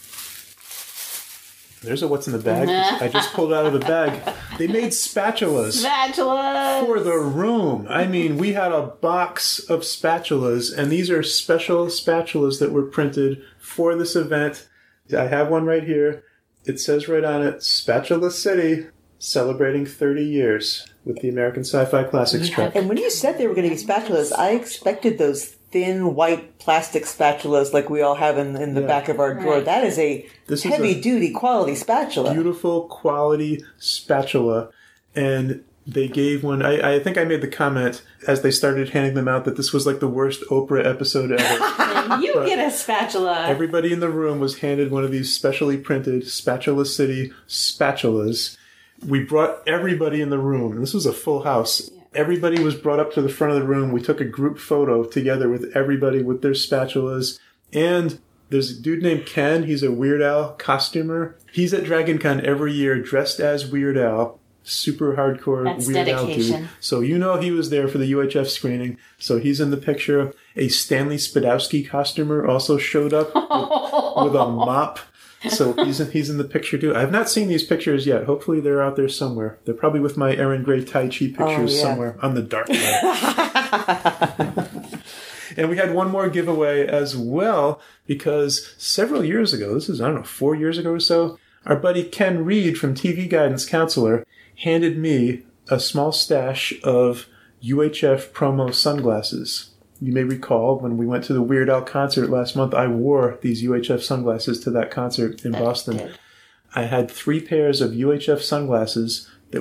There's a what's in the bag. I just pulled out of the bag. They made spatulas. Spatula! For the room. I mean, we had a box of spatulas, and these are special spatulas that were printed for this event. I have one right here. It says right on it, Spatula City, celebrating thirty years with the American Sci-Fi Classics track. And when you said they were going to get spatulas, I expected those thin white plastic spatulas like we all have in, in the Yeah. back of our drawer. Right. That is a This is heavy a duty quality spatula. Beautiful quality spatula. And they gave one, I, I think I made the comment as they started handing them out that this was like the worst Oprah episode ever. And you get a spatula. Everybody in the room was handed one of these specially printed Spatula City spatulas. We brought everybody in the room, and this was a full house. Everybody was brought up to the front of the room. We took a group photo together with everybody with their spatulas. And there's a dude named Ken. He's a Weird Al costumer. He's at DragonCon every year dressed as Weird Al. Super hardcore That's Weird Al dedication. dude. So you know he was there for the U H F screening. So he's in the picture. A Stanley Spadowski costumer also showed up with, with a mop. So he's in, he's in the picture too. I have not seen these pictures yet. Hopefully they're out there somewhere. They're probably with my Aaron Gray Tai Chi pictures Oh, yeah. somewhere on the dark web. And we had one more giveaway as well because several years ago, this is, I don't know, four years ago or so, our buddy Ken Reed from T V Guidance Counselor handed me a small stash of U H F promo sunglasses. You may recall when we went to the Weird Al concert last month, I wore these U H F sunglasses to that concert in Boston. I had three pairs of U H F sunglasses that were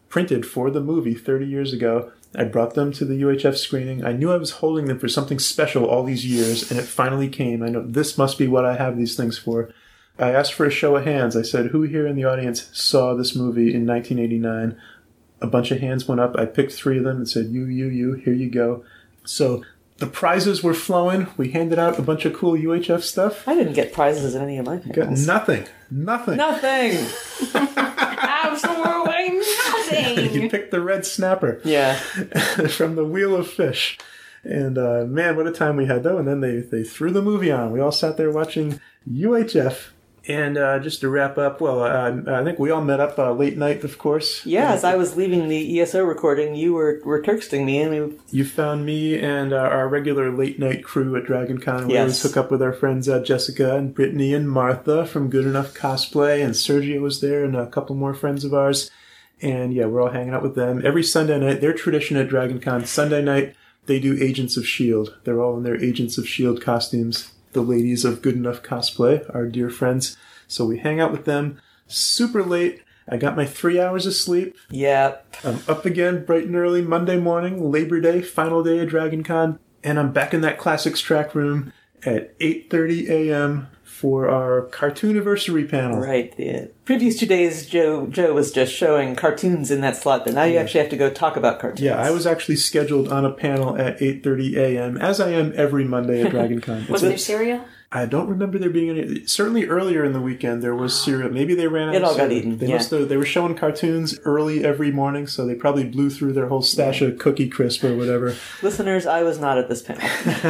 printed for the movie thirty years ago. I brought them to the U H F screening. I knew I was holding them for something special all these years, and it finally came. I know this must be what I have these things for. I asked for a show of hands. I said, who here in the audience saw this movie in nineteen eighty-nine? A bunch of hands went up. I picked three of them and said, you, you, you, here you go. So the prizes were flowing. We handed out a bunch of cool U H F stuff. I didn't get prizes in any of my Got panels. nothing. Nothing. Nothing! Absolutely nothing. You picked the red snapper. Yeah. From the Wheel of Fish. And uh, man, what a time we had though. And then they, they threw the movie on. We all sat there watching U H F. And uh, just to wrap up, well, uh, I think we all met up uh, late night, of course. Yeah, as I was leaving the E S O recording, you were, were texting me, and we... You found me and uh, our regular late night crew at Dragon Con. We Yes. always hook up with our friends uh, Jessica and Brittany and Martha from Good Enough Cosplay, and Sergio was there, and a couple more friends of ours. And yeah, we're all hanging out with them every Sunday night. Their tradition at Dragon Con, Sunday night, they do Agents of S H I E L D. They're all in their Agents of S H I E L D costumes. The ladies of Good Enough Cosplay, our dear friends. So we hang out with them super late. I got my three hours of sleep. Yeah. I'm up again bright and early Monday morning, Labor Day, final day of Dragon Con, and I'm back in that Classics track room at eight thirty a.m. for our Cartooniversary panel. Right. The previous two days, Joe Joe was just showing cartoons in that slot, but now you actually have to go talk about cartoons. Yeah, I was actually scheduled on a panel at eight thirty a.m., as I am every Monday at Dragon Con. Was there cereal? I don't remember there being any. Certainly earlier in the weekend there was cereal. Maybe they ran out It of all got cereal. eaten, They yeah. must have, they were showing cartoons early every morning, so they probably blew through their whole stash of Cookie Crisp or whatever. Listeners, I was not at this panel.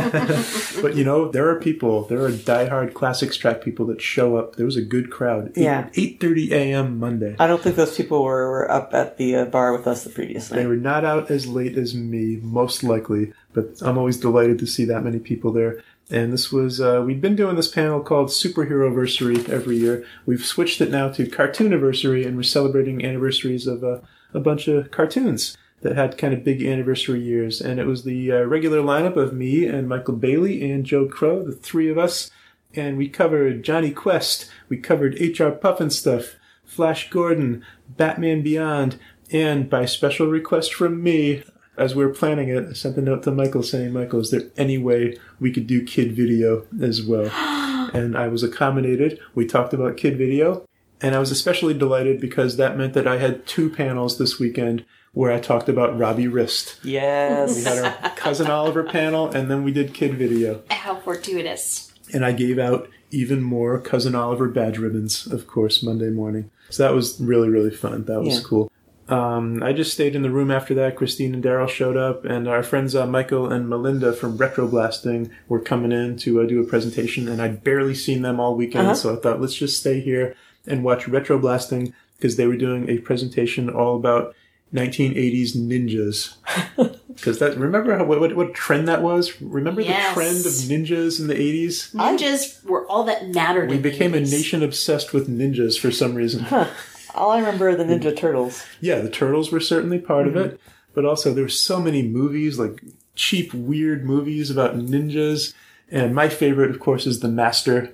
But you know, there are people, there are diehard Classics track people that show up. There was a good crowd. Yeah. eight thirty a.m. Monday. I don't think those people were, were up at the uh, bar with us the previous night. They were not out as late as me, most likely, but I'm always delighted to see that many people there. And this was, uh, we've been doing this panel called Superheroversary every year. We've switched it now to Cartooniversary, and we're celebrating anniversaries of uh, a bunch of cartoons that had kind of big anniversary years. And it was the uh, regular lineup of me and Michael Bailey and Joe Crow, the three of us. And we covered Johnny Quest, we covered H R Pufnstuf, Flash Gordon, Batman Beyond, and by special request from me, as we were planning it, I sent a note to Michael saying, Michael, is there any way we could do kid video as well? And I was accommodated. We talked about kid video. And I was especially delighted because that meant that I had two panels this weekend where I talked about Robbie Wrist. Yes. We had our Cousin Oliver panel, and then we did kid video. How fortuitous. And I gave out even more Cousin Oliver badge ribbons, of course, Monday morning. So that was really, really fun. That was Yeah. cool. Um, I just stayed in the room after that. Christine and Daryl showed up, and our friends uh, Michael and Melinda from Retroblasting were coming in to uh, do a presentation, and I'd barely seen them all weekend, Uh-huh. so I thought, let's just stay here and watch Retroblasting, because they were doing a presentation all about nineteen eighties ninjas. Because that, remember how, what, what trend that was? Remember Yes. the trend of ninjas in the eighties? Ninjas were all that mattered. We in the became a eighties. nation obsessed with ninjas for some reason. All I remember are the Ninja Turtles. Yeah, the Turtles were certainly part Mm-hmm. of it, but also there were so many movies, like cheap, weird movies about ninjas. And my favorite, of course, is The Master.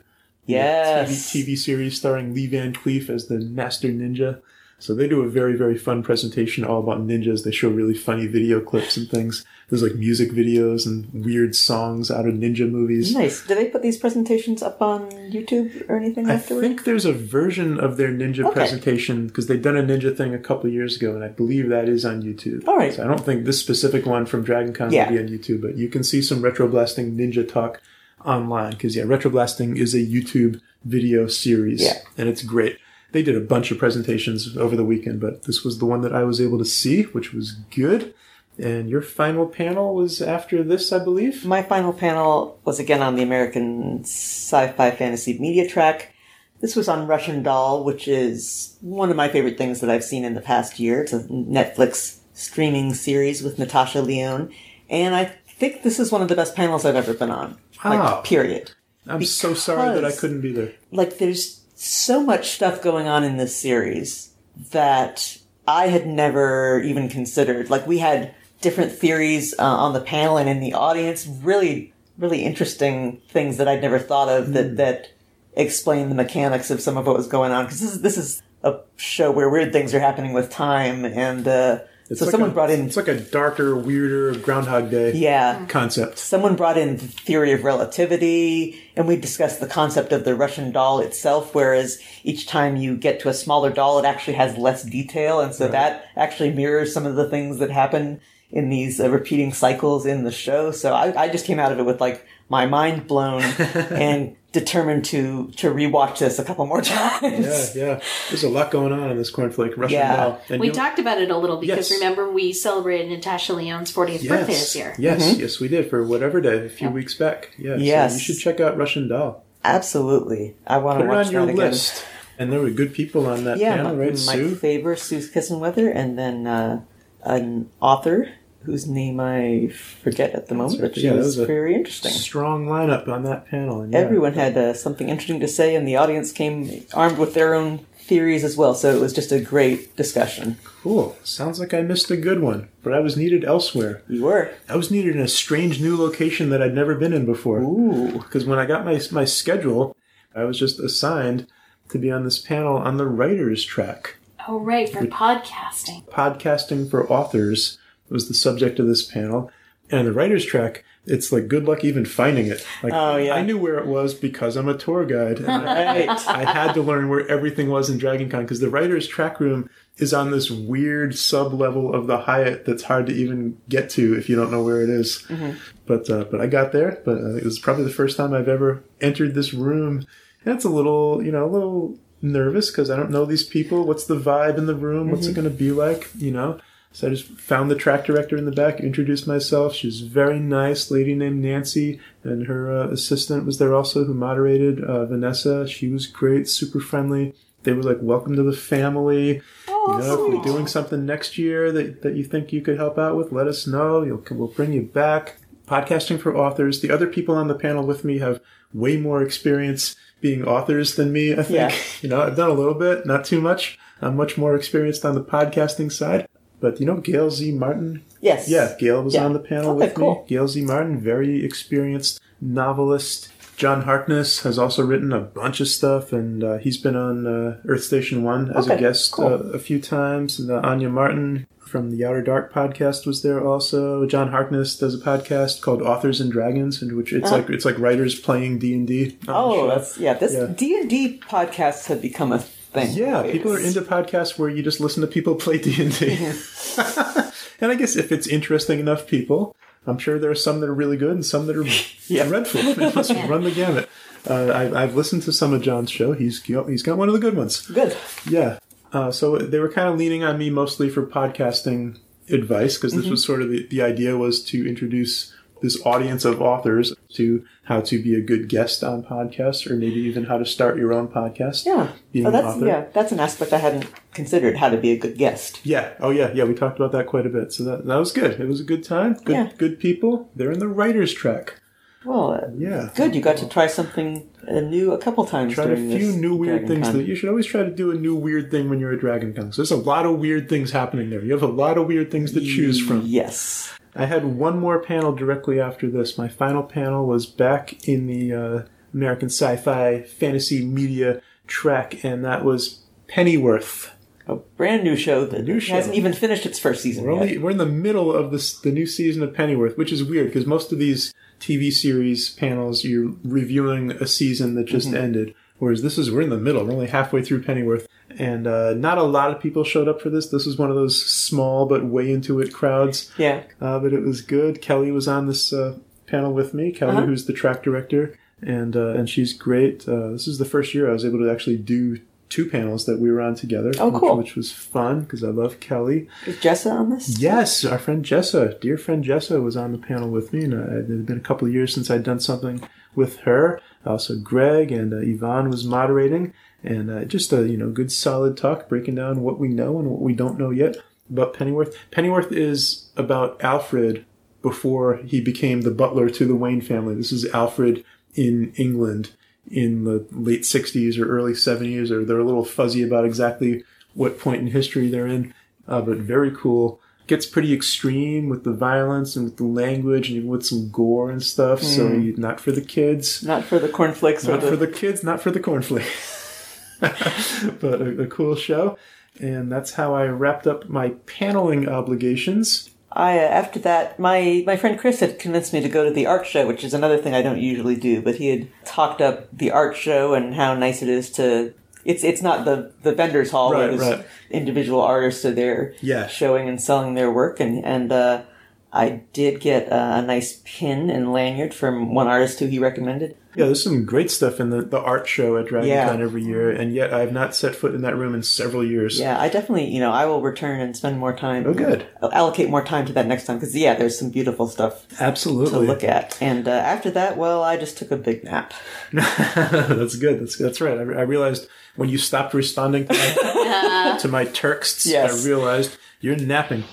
Yes. T V, T V series starring Lee Van Cleef as the Master Ninja. So they do a very, very fun presentation all about ninjas. They show really funny video clips and things. There's like music videos and weird songs out of ninja movies. Nice. Do they put these presentations up on YouTube or anything I afterward? think there's a version of their ninja Okay. presentation, because they've done a ninja thing a couple of years ago, and I believe that is on YouTube. All right. So I don't think this specific one from Dragon Con Yeah. will be on YouTube, but you can see some Retroblasting ninja talk online, because yeah, Retroblasting is a YouTube video series, Yeah. and it's great. They did a bunch of presentations over the weekend, but this was the one that I was able to see, which was good. And your final panel was after this, I believe? My final panel was again on the American Sci-Fi Fantasy Media track. This was on Russian Doll, which is one of my favorite things that I've seen in the past year. It's a Netflix streaming series with Natasha Lyonne. And I think this is one of the best panels I've ever been on. Like, Wow. period. I'm so sorry that I Because- couldn't be there. Like, there's so much stuff going on in this series that I had never even considered. Like, we had different theories uh, on the panel and in the audience. Really, really interesting things that I'd never thought of that, that explain the mechanics of some of what was going on. Because this is, this is a show where weird things are happening with time, and uh, It's so like someone a, brought in It's like a darker, weirder Groundhog Day yeah. concept. Someone brought in the theory of relativity, and we discussed the concept of the Russian doll itself, whereas each time you get to a smaller doll, it actually has less detail, and so Right. that actually mirrors some of the things that happen in these uh, repeating cycles in the show. So I, I just came out of it with, like, my mind blown and determined to, to rewatch this a couple more times. Yeah, yeah. There's a lot going on in this Cornflake Russian Yeah. doll. And We you'll- talked about it a little because Yes. remember we celebrated Natasha Lyonne's fortieth birthday this year. Yes, Mm-hmm. yes, we did for whatever day, a few Yep. weeks back. Yeah, Yes. So you should check out Russian Doll. Absolutely. I want Put to it watch on your that again. list. And there were good people on that Yeah, panel, Mi- right? Mike Sue? Faber, Sue's Kissenweather, and then uh, an author whose name I forget at the moment, right. but she Yeah, that was, was a very interesting. Strong lineup on that panel. And yeah, Everyone had uh, something interesting to say, and the audience came armed with their own theories as well, so it was just a great discussion. Cool. Sounds like I missed a good one, but I was needed elsewhere. You were. I was needed in a strange new location that I'd never been in before. Ooh. Because when I got my my schedule, I was just assigned to be on this panel on the writer's track. Oh, right, for podcasting. Podcasting for authors was the subject of this panel. And the writer's track, it's like good luck even finding it. Like, Oh, yeah. I knew where it was because I'm a tour guide. And I, Right. I had to learn where everything was in Dragon Con because the writer's track room is on this weird sub-level of the Hyatt that's hard to even get to if you don't know where it is. But uh, but I got there. But uh, it was probably the first time I've ever entered this room. And it's a little, you know, a little nervous because I don't know these people. What's the vibe in the room? What's it going to be like? You know? So I just found the track director in the back, introduced myself. She was a very nice lady named Nancy, and her uh, assistant was there also who moderated, uh, Vanessa. She was great, super friendly. They were like, welcome to the family. Oh, You know, if sweet. you're doing something next year that, that you think you could help out with, let us know. You'll, we'll bring you back. Podcasting for authors. The other people on the panel with me have way more experience being authors than me, I think. Yeah. You know, I've done a little bit, not too much. I'm much more experienced on the podcasting side. But, you know, Gail Z. Martin? Yes. Yeah, Gail was Yeah. on the panel Okay, with cool. me. Gail Z. Martin, very experienced novelist. John Harkness has also written a bunch of stuff, and uh, he's been on uh, Earth Station One as a Okay, guest cool. uh, a few times. And uh, Anya Martin from the Outer Dark podcast was there also. John Harkness does a podcast called Authors and Dragons, in which it's Oh. like it's like writers playing D and D. Oh, that's, yeah, this Yeah. D and D podcasts have become a thing. Yeah, people are into podcasts where you just listen to people play D and D. And I guess if it's interesting enough people, I'm sure there are some that are really good and some that are Yeah. dreadful. It must run the gamut. Uh, I, I've listened to some of John's show. He's he's got one of the good ones. Good. Yeah. Uh, so they were kind of leaning on me mostly for podcasting advice because this was sort of the, the idea was to introduce this audience of authors to how to be a good guest on podcasts or maybe even how to start your own podcast. Yeah. Being Oh, an that's, author. yeah, that's an aspect I hadn't considered, how to be a good guest. Yeah. Oh, yeah. Yeah. We talked about that quite a bit. So that that was good. It was a good time. Good, Yeah. good people. They're in the writer's track. Well, uh, Yeah. good. You got to try something uh, new a couple times Tried a during few this new weird Dragon things. Con. That you should always try to do a new weird thing when you're at Dragon Con. So there's a lot of weird things happening there. You have a lot of weird things to choose from. Yes. I had one more panel directly after this. My final panel was back in the uh, American Sci-Fi Fantasy Media track, and that was Pennyworth. A brand new show that New show. hasn't even finished its first season We're yet. only we're in the middle of this the new season of Pennyworth, which is weird because most of these T V series panels you're reviewing a season that just ended, whereas this is we're in the middle. We're only halfway through Pennyworth, and uh, not a lot of people showed up for this. This was one of those small but way into it crowds, Yeah. uh, but it was good. Kelly was on this uh, panel with me. Kelly, Uh-huh. who's the track director, and uh, and she's great. Uh, this is the first year I was able to actually do two panels that we were on together, Oh, cool. which, which was fun because I love Kelly. Is Jessa on this? Yes, our friend Jessa, dear friend Jessa, was on the panel with me, and uh, it had been a couple of years since I'd done something with her. Also, Greg and uh, Yvonne was moderating, and uh, just a you know good solid talk, breaking down what we know and what we don't know yet about Pennyworth. Pennyworth is about Alfred before he became the butler to the Wayne family. This is Alfred in England in the late sixties or early seventies, or they're a little fuzzy about exactly what point in history they're in, uh, but very cool. Gets pretty extreme with the violence and with the language and even with some gore and stuff, so you, not for the kids. Not for the cornflakes or Not the... for the kids, not for the cornflakes. but a, a cool show. And that's how I wrapped up my paneling obligations. I, uh, after that, my, my friend Chris had convinced me to go to the art show, which is another thing I don't usually do, but he had talked up the art show and how nice it is to... It's it's not the, the vendors hall Right, where there's right. individual artists are there Yeah. showing and selling their work, and, and uh, I did get uh, a nice pin and lanyard from one artist who he recommended. Yeah, there's some great stuff in the, the art show at DragonCon Yeah. every year, and yet I have not set foot in that room in several years. Yeah, I definitely, you know, I will return and spend more time. Oh, good. I'll allocate more time to that next time, because, yeah, there's some beautiful stuff to Absolutely. look at. And uh, after that, well, I just took a big nap. That's good. That's that's right. I, I realized when you stopped responding to my, to my texts, Yes. I realized you're napping.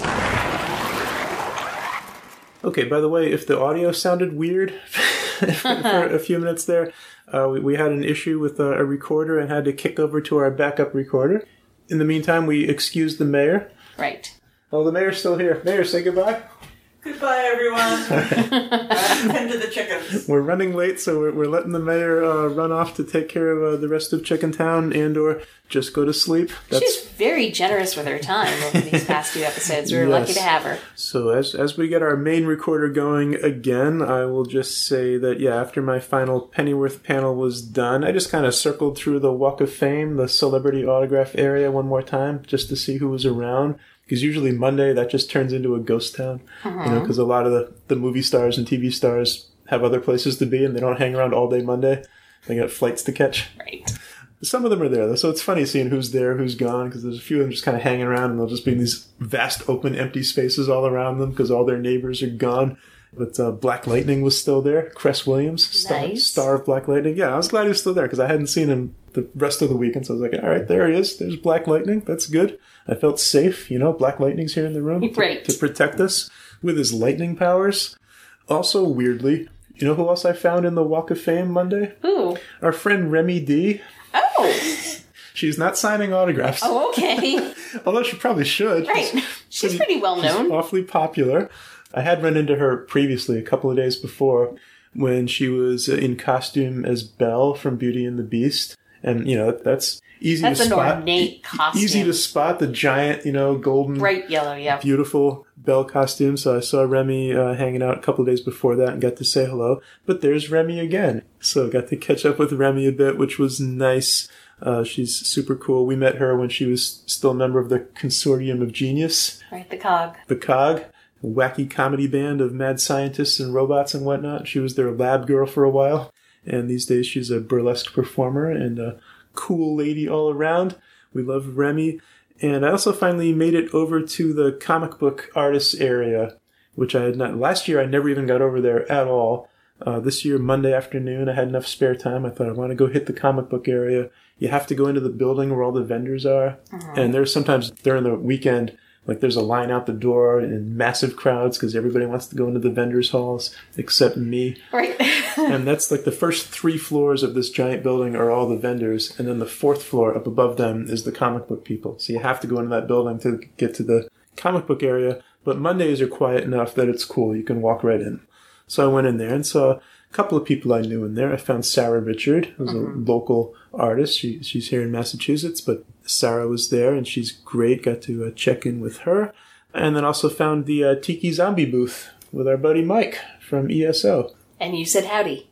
Okay, by the way, if the audio sounded weird for, for a few minutes there, uh, we, we had an issue with uh, a recorder and had to kick over to our backup recorder. In the meantime, we excused the mayor. Right. Oh, the mayor's still here. Mayor, say goodbye. Goodbye, everyone. Tend to the chickens. We're running late, so we're, we're letting the mayor uh, run off to take care of uh, the rest of Chicken Town and or just go to sleep. She's very generous with her time over these past two episodes. We were Yes. lucky to have her. So as as we get our main recorder going again, I will just say that, yeah, after my final Pennyworth panel was done, I just kind of circled through the Walk of Fame, the celebrity autograph area one more time, just to see who was around. Because usually Monday, that just turns into a ghost town. Uh-huh. You know, because a lot of the, the movie stars and T V stars have other places to be, and they don't hang around all day Monday. They got flights to catch. Right. Some of them are there, though, so it's funny seeing who's there, who's gone, because there's a few of them just kind of hanging around, and they'll just be in these vast, open, empty spaces all around them, because all their neighbors are gone. But uh, Black Lightning was still there. Cress Williams, star, Nice. star of Black Lightning. Yeah, I was glad he was still there, because I hadn't seen him the rest of the weekend, so I was like, all right, there he is. There's Black Lightning. That's good. I felt safe. You know, Black Lightning's here in the room to, Right. to protect us with his lightning powers. Also, weirdly, you know who else I found in the Walk of Fame Monday? Ooh. Our friend Remy D. Oh. She's not signing autographs. Oh, okay. Although she probably should. Right. She's pretty well She's known. awfully popular. I had run into her previously, a couple of days before, when she was in costume as Belle from Beauty and the Beast. And, you know, that's easy That's to an spot. ornate costume. Easy to spot the giant, you know, golden, Bright yellow, yeah. beautiful Belle costume. So I saw Remy uh, hanging out a couple of days before that and got to say hello. But there's Remy again. So got to catch up with Remy a bit, which was nice. Uh, she's super cool. We met her when she was still a member of the Consortium of Genius, Right, the cog. the C O G, a wacky comedy band of mad scientists and robots and whatnot. She was their lab girl for a while. And these days she's a burlesque performer and a cool lady all around. We love Remy. And I also finally made it over to the comic book artists area, which I had not. Last year I never even got over there at all. Uh, this year, Monday afternoon, I had enough spare time. I thought I want to go hit the comic book area. You have to go into the building where all the vendors are. And there's sometimes during the weekend, like there's a line out the door and massive crowds because everybody wants to go into the vendors halls except me. Right. And that's like the first three floors of this giant building are all the vendors. And then the fourth floor up above them is the comic book people. So you have to go into that building to get to the comic book area. But Mondays are quiet enough that it's cool. You can walk right in. So I went in there and saw a couple of people I knew in there. I found Sarah Richard, who's mm-hmm. a local artist. She, she's here in Massachusetts, but Sarah was there and she's great. Got to uh, check in with her. And then also found the uh, Tiki Zombie booth with our buddy Mike from E S O. And you said howdy.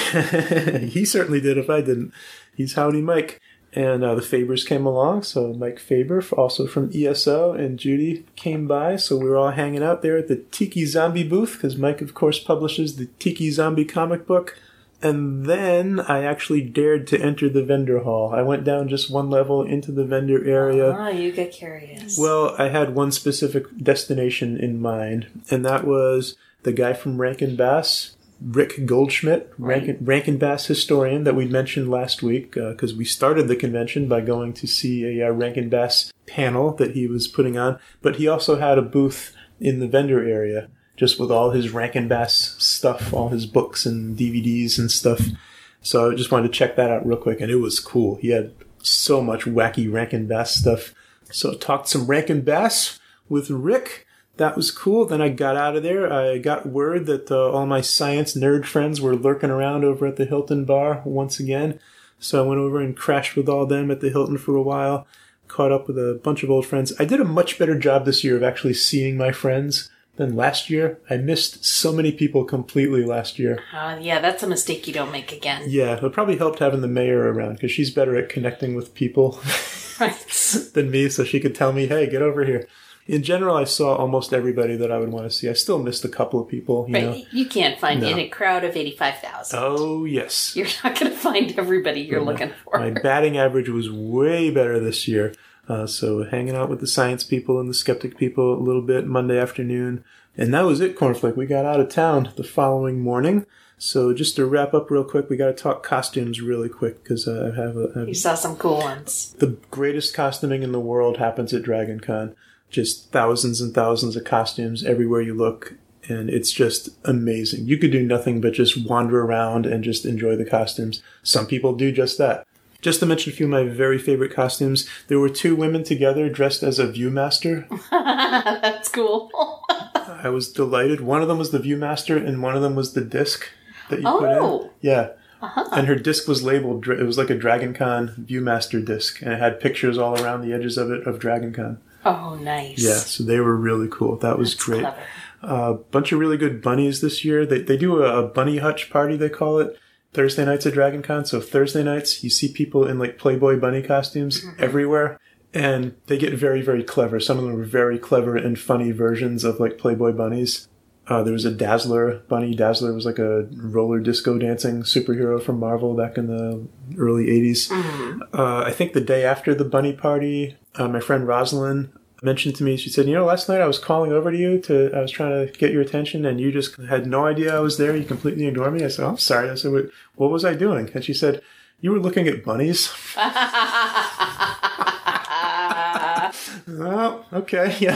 He certainly did if I didn't. He's Howdy Mike. And uh, the Fabers came along, so Mike Faber, also from E S O, and Judy came by, so we were all hanging out there at the Tiki Zombie booth, because Mike, of course, publishes the Tiki Zombie comic book. And then I actually dared to enter the vendor hall. I went down just one level into the vendor area. Ah, you get curious. Well, I had one specific destination in mind, and that was the guy from Rankin Bass, Rick Goldschmidt, Right. Rankin, Rankin Bass historian that we mentioned last week, because uh, we started the convention by going to see a uh, Rankin Bass panel that he was putting on, but he also had a booth in the vendor area, just with all his Rankin Bass stuff, all his books and D V Ds and stuff. So I just wanted to check that out real quick, and it was cool. He had so much wacky Rankin Bass stuff. So I talked some Rankin Bass with Rick. That was cool. Then I got out of there. I got word that uh, all my science nerd friends were lurking around over at the Hilton Bar once again. So I went over and crashed with all them at the Hilton for a while, caught up with a bunch of old friends. I did a much better job this year of actually seeing my friends than last year. I missed so many people completely last year. Uh, yeah, that's a mistake you don't make again. Yeah, it probably helped having the mayor around because she's better at connecting with people Right. than me, so she could tell me, hey, get over here. In general, I saw almost everybody that I would want to see. I still missed a couple of people, you Right. know. You can't find No. in a crowd of eighty-five thousand. Oh, yes. You're not going to find everybody you're No. looking for. My batting average was way better this year. Uh, so hanging out with the science people and the skeptic people a little bit Monday afternoon. And that was it, Cornflake. We got out of town the following morning. So just to wrap up real quick, we got to talk costumes really quick because uh, I have, a, I have You saw some cool ones. the greatest costuming in the world happens at Dragon Con. Just thousands and thousands of costumes everywhere you look. And it's just amazing. You could do nothing but just wander around and just enjoy the costumes. Some people do just that. Just to mention a few of my very favorite costumes, there were two women together dressed as a Viewmaster. That's cool. I was delighted. One of them was the Viewmaster and one of them was the disc that you put in. Oh. Yeah. Uh-huh. And her disc was labeled, it was like a Dragon Con Viewmaster disc, and it had pictures all around the edges of it of Dragon Con. Oh, nice. Yeah, so they were really cool. That was That's great. clever. A uh, bunch of really good bunnies this year. They they do a, a bunny hutch party, they call it, Thursday nights at Dragon Con. So Thursday nights, you see people in like Playboy bunny costumes mm-hmm. everywhere. And they get very, very clever. Some of them are very clever and funny versions of like Playboy bunnies. Uh, there was a Dazzler bunny. Dazzler was like a roller disco dancing superhero from Marvel back in the early eighties. Mm-hmm. Uh, I think the day after the bunny party, uh, my friend Rosalind mentioned to me, she said, you know, last night I was calling over to you to, I was trying to get your attention and you just had no idea I was there. You completely ignored me. I said, oh, I'm sorry. I said, what, what was I doing? And she said, you were looking at bunnies. Oh, okay, yeah.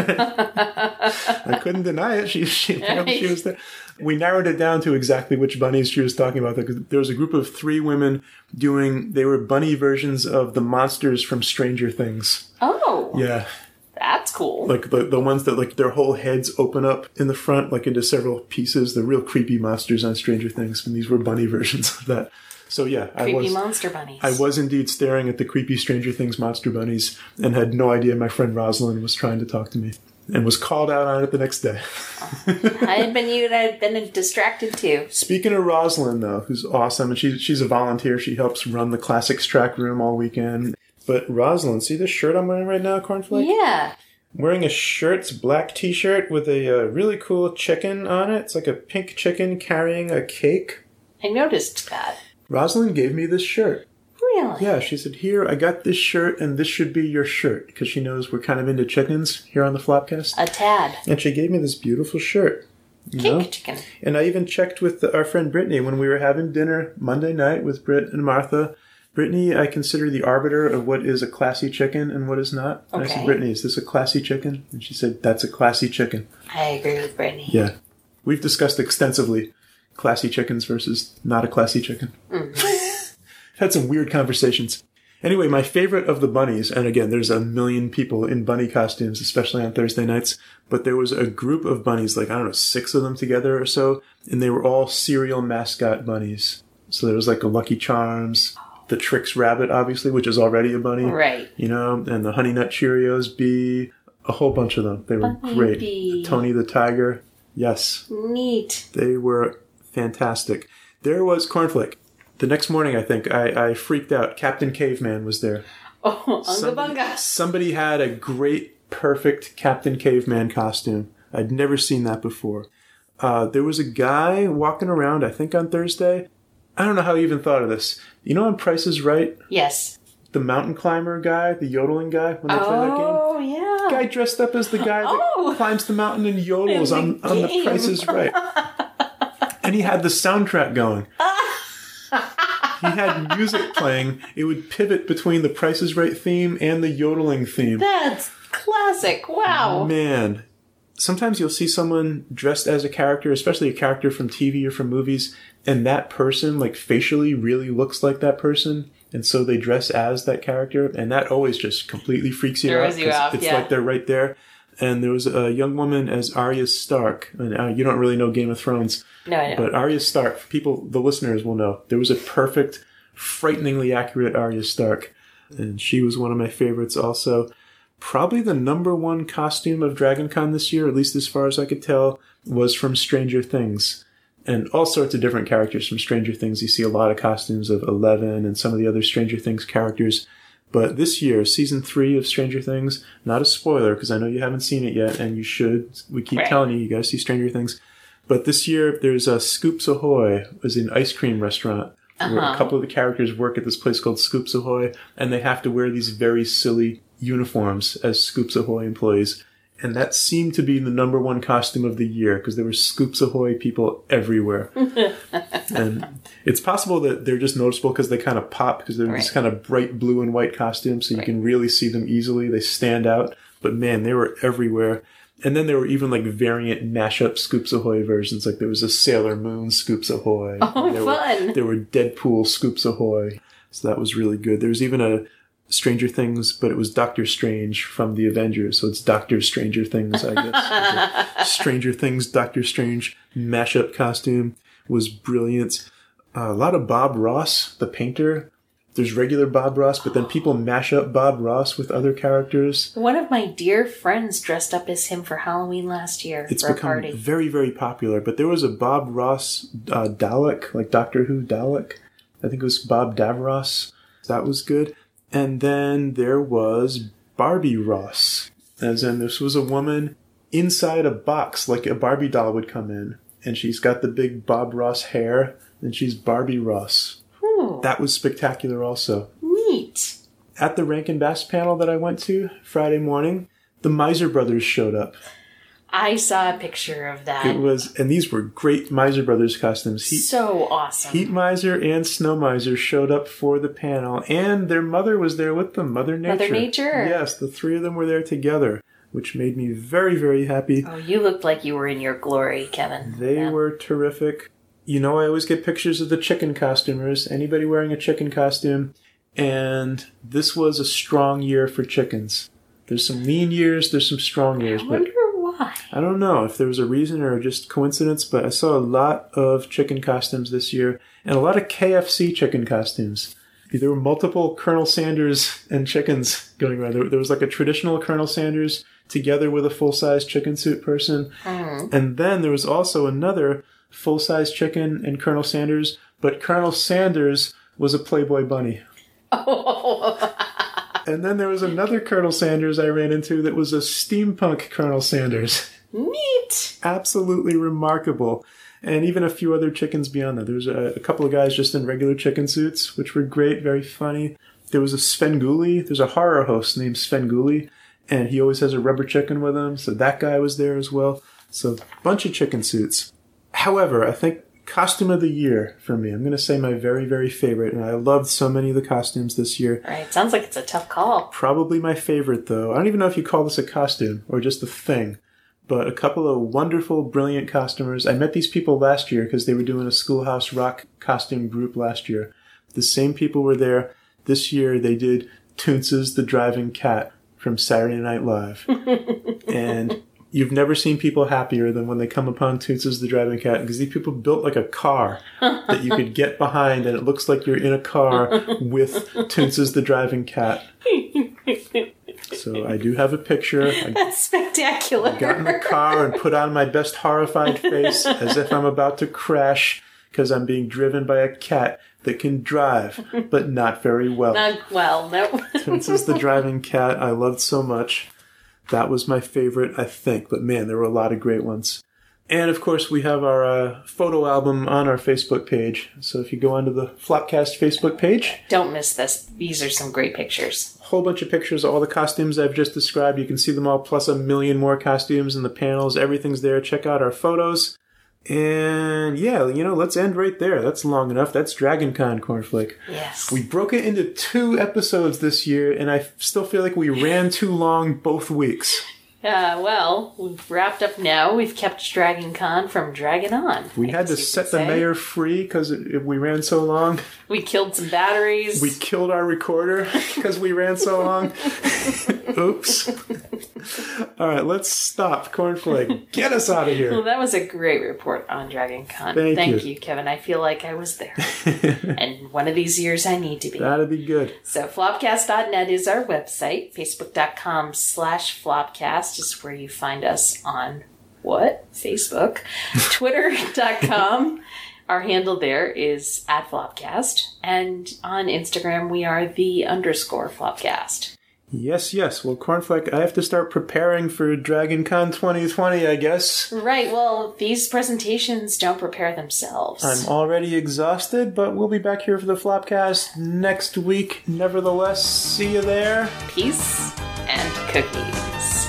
I couldn't deny it. She, she, she was there. We narrowed it down to exactly which bunnies she was talking about. There was a group of three women doing, they were bunny versions of the monsters from Stranger Things. Oh. Yeah. That's cool. Like the the ones that like their whole heads open up in the front, like into several pieces. The real creepy monsters on Stranger Things. And these were bunny versions of that. So yeah, creepy I was monster bunnies. I was indeed staring at the creepy Stranger Things monster bunnies and had no idea my friend Rosalind was trying to talk to me and was called out on it the next day. I had been you had been distracted too. Speaking of Rosalind though, who's awesome, and she's she's a volunteer. She helps run the Classics track room all weekend. But Rosalind, see this shirt I'm wearing right now, Cornflake? Yeah. I'm wearing a shirt, it's a black t-shirt with a uh, really cool chicken on it. It's like a pink chicken carrying a cake. I noticed that. Rosalind gave me this shirt. Really? Yeah, she said, here, I got this shirt, and this should be your shirt, because she knows we're kind of into chickens here on the Flopcast. A tad. And she gave me this beautiful shirt. You Cake know? chicken. And I even checked with the, our friend Brittany when we were having dinner Monday night with Britt and Martha. Brittany, I consider the arbiter of what is a classy chicken and what is not. And Okay. I said, Brittany, is this a classy chicken? And she said, that's a classy chicken. I agree with Brittany. Yeah. We've discussed extensively classy chickens versus not a classy chicken. Mm. Had some weird conversations. Anyway, my favorite of the bunnies, and again, there's a million people in bunny costumes, especially on Thursday nights, but there was a group of bunnies, like, I don't know, six of them together or so, and they were all cereal mascot bunnies. So there was like a Lucky Charms, the Trix Rabbit, obviously, which is already a bunny. Right. You know, and the Honey Nut Cheerios Bee, a whole bunch of them. They were Bunny great. Bee. Tony the Tiger. Yes. Neat. They were fantastic. There was Cornflake. The next morning, I think, I, I freaked out. Captain Caveman was there. Oh, Unga Somebody, Bunga. somebody had a great, perfect Captain Caveman costume. I'd never seen that before. Uh, there was a guy walking around, I think on Thursday. I don't know how he even thought of this. You know on Price is Right? Yes. The mountain climber guy, the yodeling guy, when they play that game? Oh, yeah. Guy dressed up as the guy that Oh. climbs the mountain and yodels In the on, on the game. Price is Right. And he had the soundtrack going. He had music playing. It would pivot between the Price is Right theme and the yodeling theme. That's classic. Wow. Man. Sometimes you'll see someone dressed as a character, especially a character from T V or from movies, and that person, like, facially really looks like that person, and so they dress as that character, and that always just completely freaks you Throws out. you 'cause off, it's yeah. like they're right there. And there was a young woman as Arya Stark, and uh, you don't really know Game of Thrones, No, I know. but Arya Stark, people, the listeners will know, there was a perfect frighteningly accurate Arya Stark. And she was one of my favorites also. Probably the number one costume of DragonCon this year, at least as far as I could tell, was from Stranger Things. And all sorts of different characters from Stranger Things. You see a lot of costumes of Eleven and some of the other Stranger Things characters. But this year, season three of Stranger Things, not a spoiler because I know you haven't seen it yet and you should. We keep Right. telling you, you gotta see Stranger Things. But this year, there's a Scoops Ahoy, is an ice cream restaurant where a couple of the characters work at this place called Scoops Ahoy, and they have to wear these very silly uniforms as Scoops Ahoy employees. And that seemed to be the number one costume of the year because there were Scoops Ahoy people everywhere. And it's possible that they're just noticeable because they kind of pop because they're Right. this kind of bright blue and white costumes, so you Right. can really see them easily. They stand out. But man, they were everywhere. And then there were even like variant mashup Scoops Ahoy versions. Like there was a Sailor Moon Scoops Ahoy. Oh, there fun. Were, there were Deadpool Scoops Ahoy. So that was really good. There was even a Stranger Things, but it was Doctor Strange from the Avengers. So it's Doctor Stranger Things, I guess. It was a Stranger Things, Doctor Strange mashup costume was brilliant. Uh, a lot of Bob Ross, the painter. There's regular Bob Ross, but then people mash up Bob Ross with other characters. One of my dear friends dressed up as him for Halloween last year It's for a become party. very, very popular. But there was a Bob Ross uh, Dalek, like Doctor Who Dalek. I think it was Bob Davros. That was good. And then there was Barbie Ross. As in, this was a woman inside a box, like a Barbie doll would come in. And she's got the big Bob Ross hair, and she's Barbie Ross. Ooh, That was spectacular also. neat. At the Rankin Bass panel that I went to Friday morning, the Miser Brothers showed up. I saw a picture of that. It was, and these were great Miser Brothers costumes. Heat, so awesome. Heat Miser and Snow Miser showed up for the panel, and their mother was there with them, Mother Nature. Mother Nature. Yes, the three of them were there together, which made me very, very happy. Oh, you looked like you were in your glory, Kevin. They Yeah. were terrific. You know, I always get pictures of the chicken costumers, anybody wearing a chicken costume, and this was a strong year for chickens. There's some lean years, there's some strong years, I but wonder why. I don't know if there was a reason or just coincidence, but I saw a lot of chicken costumes this year, and a lot of K F C chicken costumes. There were multiple Colonel Sanders and chickens going around. There, there was like a traditional Colonel Sanders together with a full-size chicken suit person. Mm. And then there was also another full-size chicken and Colonel Sanders, but Colonel Sanders was a Playboy bunny. And then there was another Colonel Sanders I ran into that was a steampunk Colonel Sanders. Neat. Absolutely remarkable. And even a few other chickens beyond that. There was a, a couple of guys just in regular chicken suits, which were great, very funny. There was a Svengoolie. There's a horror host named Svengoolie, and he always has a rubber chicken with him, so that guy was there as well. So a bunch of chicken suits. However, I think costume of the year for me, I'm going to say my very, very favorite, and I loved so many of the costumes this year. Right. Sounds like it's a tough call. Probably my favorite, though. I don't even know if you call this a costume or just a thing, but a couple of wonderful, brilliant costumers. I met these people last year because they were doing a Schoolhouse Rock costume group last year. The same people were there. This year they did Toonces the Driving Cat from Saturday Night Live. And you've never seen people happier than when they come upon Toonces the Driving Cat, because these people built like a car that you could get behind, and it looks like you're in a car with Toonces the Driving Cat. So I do have a picture. I That's spectacular. got in the car and put on my best horrified face as if I'm about to crash because I'm being driven by a cat that can drive, but not very well. Not well, no. Toonces the Driving Cat I loved so much. That was my favorite, I think. But man, there were a lot of great ones. And of course, we have our uh, photo album on our Facebook page. So if you go onto the Flopcast Facebook page, Don't miss this. These are some great pictures. a whole bunch of pictures of all the costumes I've just described. You can see them all, plus a million more costumes in the panels. Everything's there. Check out our photos. And yeah, you know, let's end right there. That's long enough. That's DragonCon, Cornflake. Yes. We broke it into two episodes this year, and I still feel like we ran too long both weeks. Uh, well, we've wrapped up now. We've kept Dragon Con from dragging on. We I had to guess you set could the say. mayor free because we ran so long. We killed some batteries. We killed our recorder because we ran so long. Oops. All right, let's stop. Cornflake, get us out of Well, here. that was a great report on Dragon Con. Thank Thank you. you, Kevin. I feel like I was there. And one of these years I need to be. That'd be good. So flopcast dot net is our website. Facebook.com slash flopcast is where you find us on what? Facebook. Twitter dot com. Our handle there is at flopcast. And on Instagram, we are the underscore flopcast. Yes, yes. Well, Cornflake, I have to start preparing for Dragon Con twenty twenty, I guess. Right, well, these presentations don't prepare themselves. I'm already exhausted, but we'll be back here for the Flopcast next week. Nevertheless, see you there. Peace and cookies.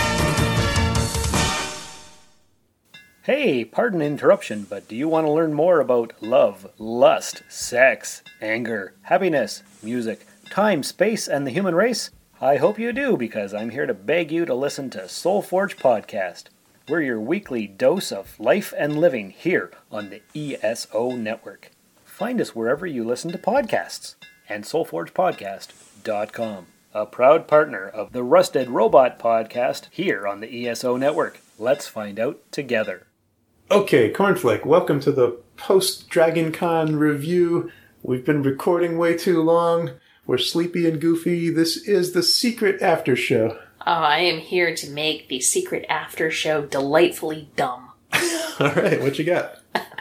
Hey, pardon interruption, but do you want to learn more about love, lust, sex, anger, happiness, music, time, space, and the human race? I hope you do, because I'm here to beg you to listen to Soul Forge Podcast. We're your weekly dose of life and living here on the E S O Network. Find us wherever you listen to podcasts, and soul forge podcast dot com. A proud partner of the Rusted Robot Podcast here on the E S O Network. Let's find out together. Okay, Cornflake, welcome to the post-Dragon Con review. We've been recording way too long. We're sleepy and goofy. This is the secret after show. Oh, I am here to make the secret after show delightfully dumb. All right, what you got?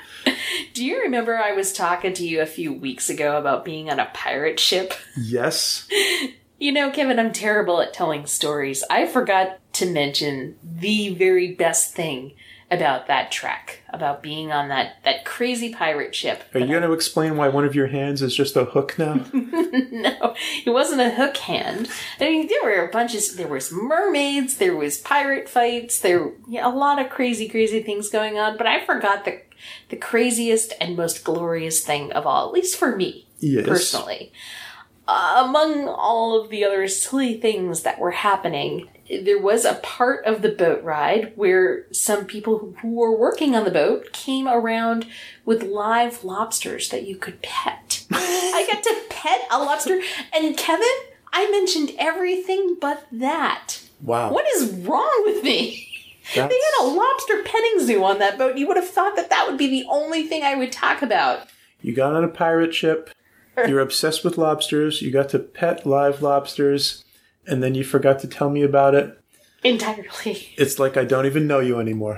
Do you remember I was talking to you a few weeks ago about being on a pirate ship? Yes. You know, Kevin, I'm terrible at telling stories. I forgot to mention the very best thing about that trek, about being on that, that crazy pirate ship. Are you going to explain why one of your hands is just a hook now? No, it wasn't a hook hand. I mean, there were a bunch of, there was mermaids, there was pirate fights, there yeah, a lot of crazy, crazy things going on, but I forgot the, the craziest and most glorious thing of all, at least for me, Yes. personally. Uh, among all of the other silly things that were happening, there was a part of the boat ride where some people who were working on the boat came around with live lobsters that you could pet. I got to pet a lobster, and Kevin, I mentioned everything but that. Wow. What is wrong with me? That's- They had a lobster petting zoo on that boat. You would have thought that that would be the only thing I would talk about. You got on a pirate ship. You're obsessed with lobsters. You got to pet live lobsters. And then you forgot to tell me about it. Entirely. It's like I don't even know you anymore.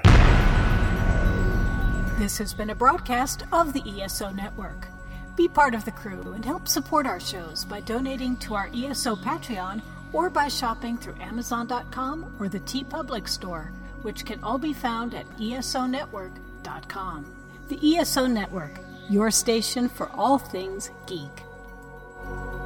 This has been a broadcast of the E S O Network. Be part of the crew and help support our shows by donating to our E S O Patreon or by shopping through Amazon dot com or the TeePublic store, which can all be found at E S O network dot com. The E S O Network, your station for all things geek.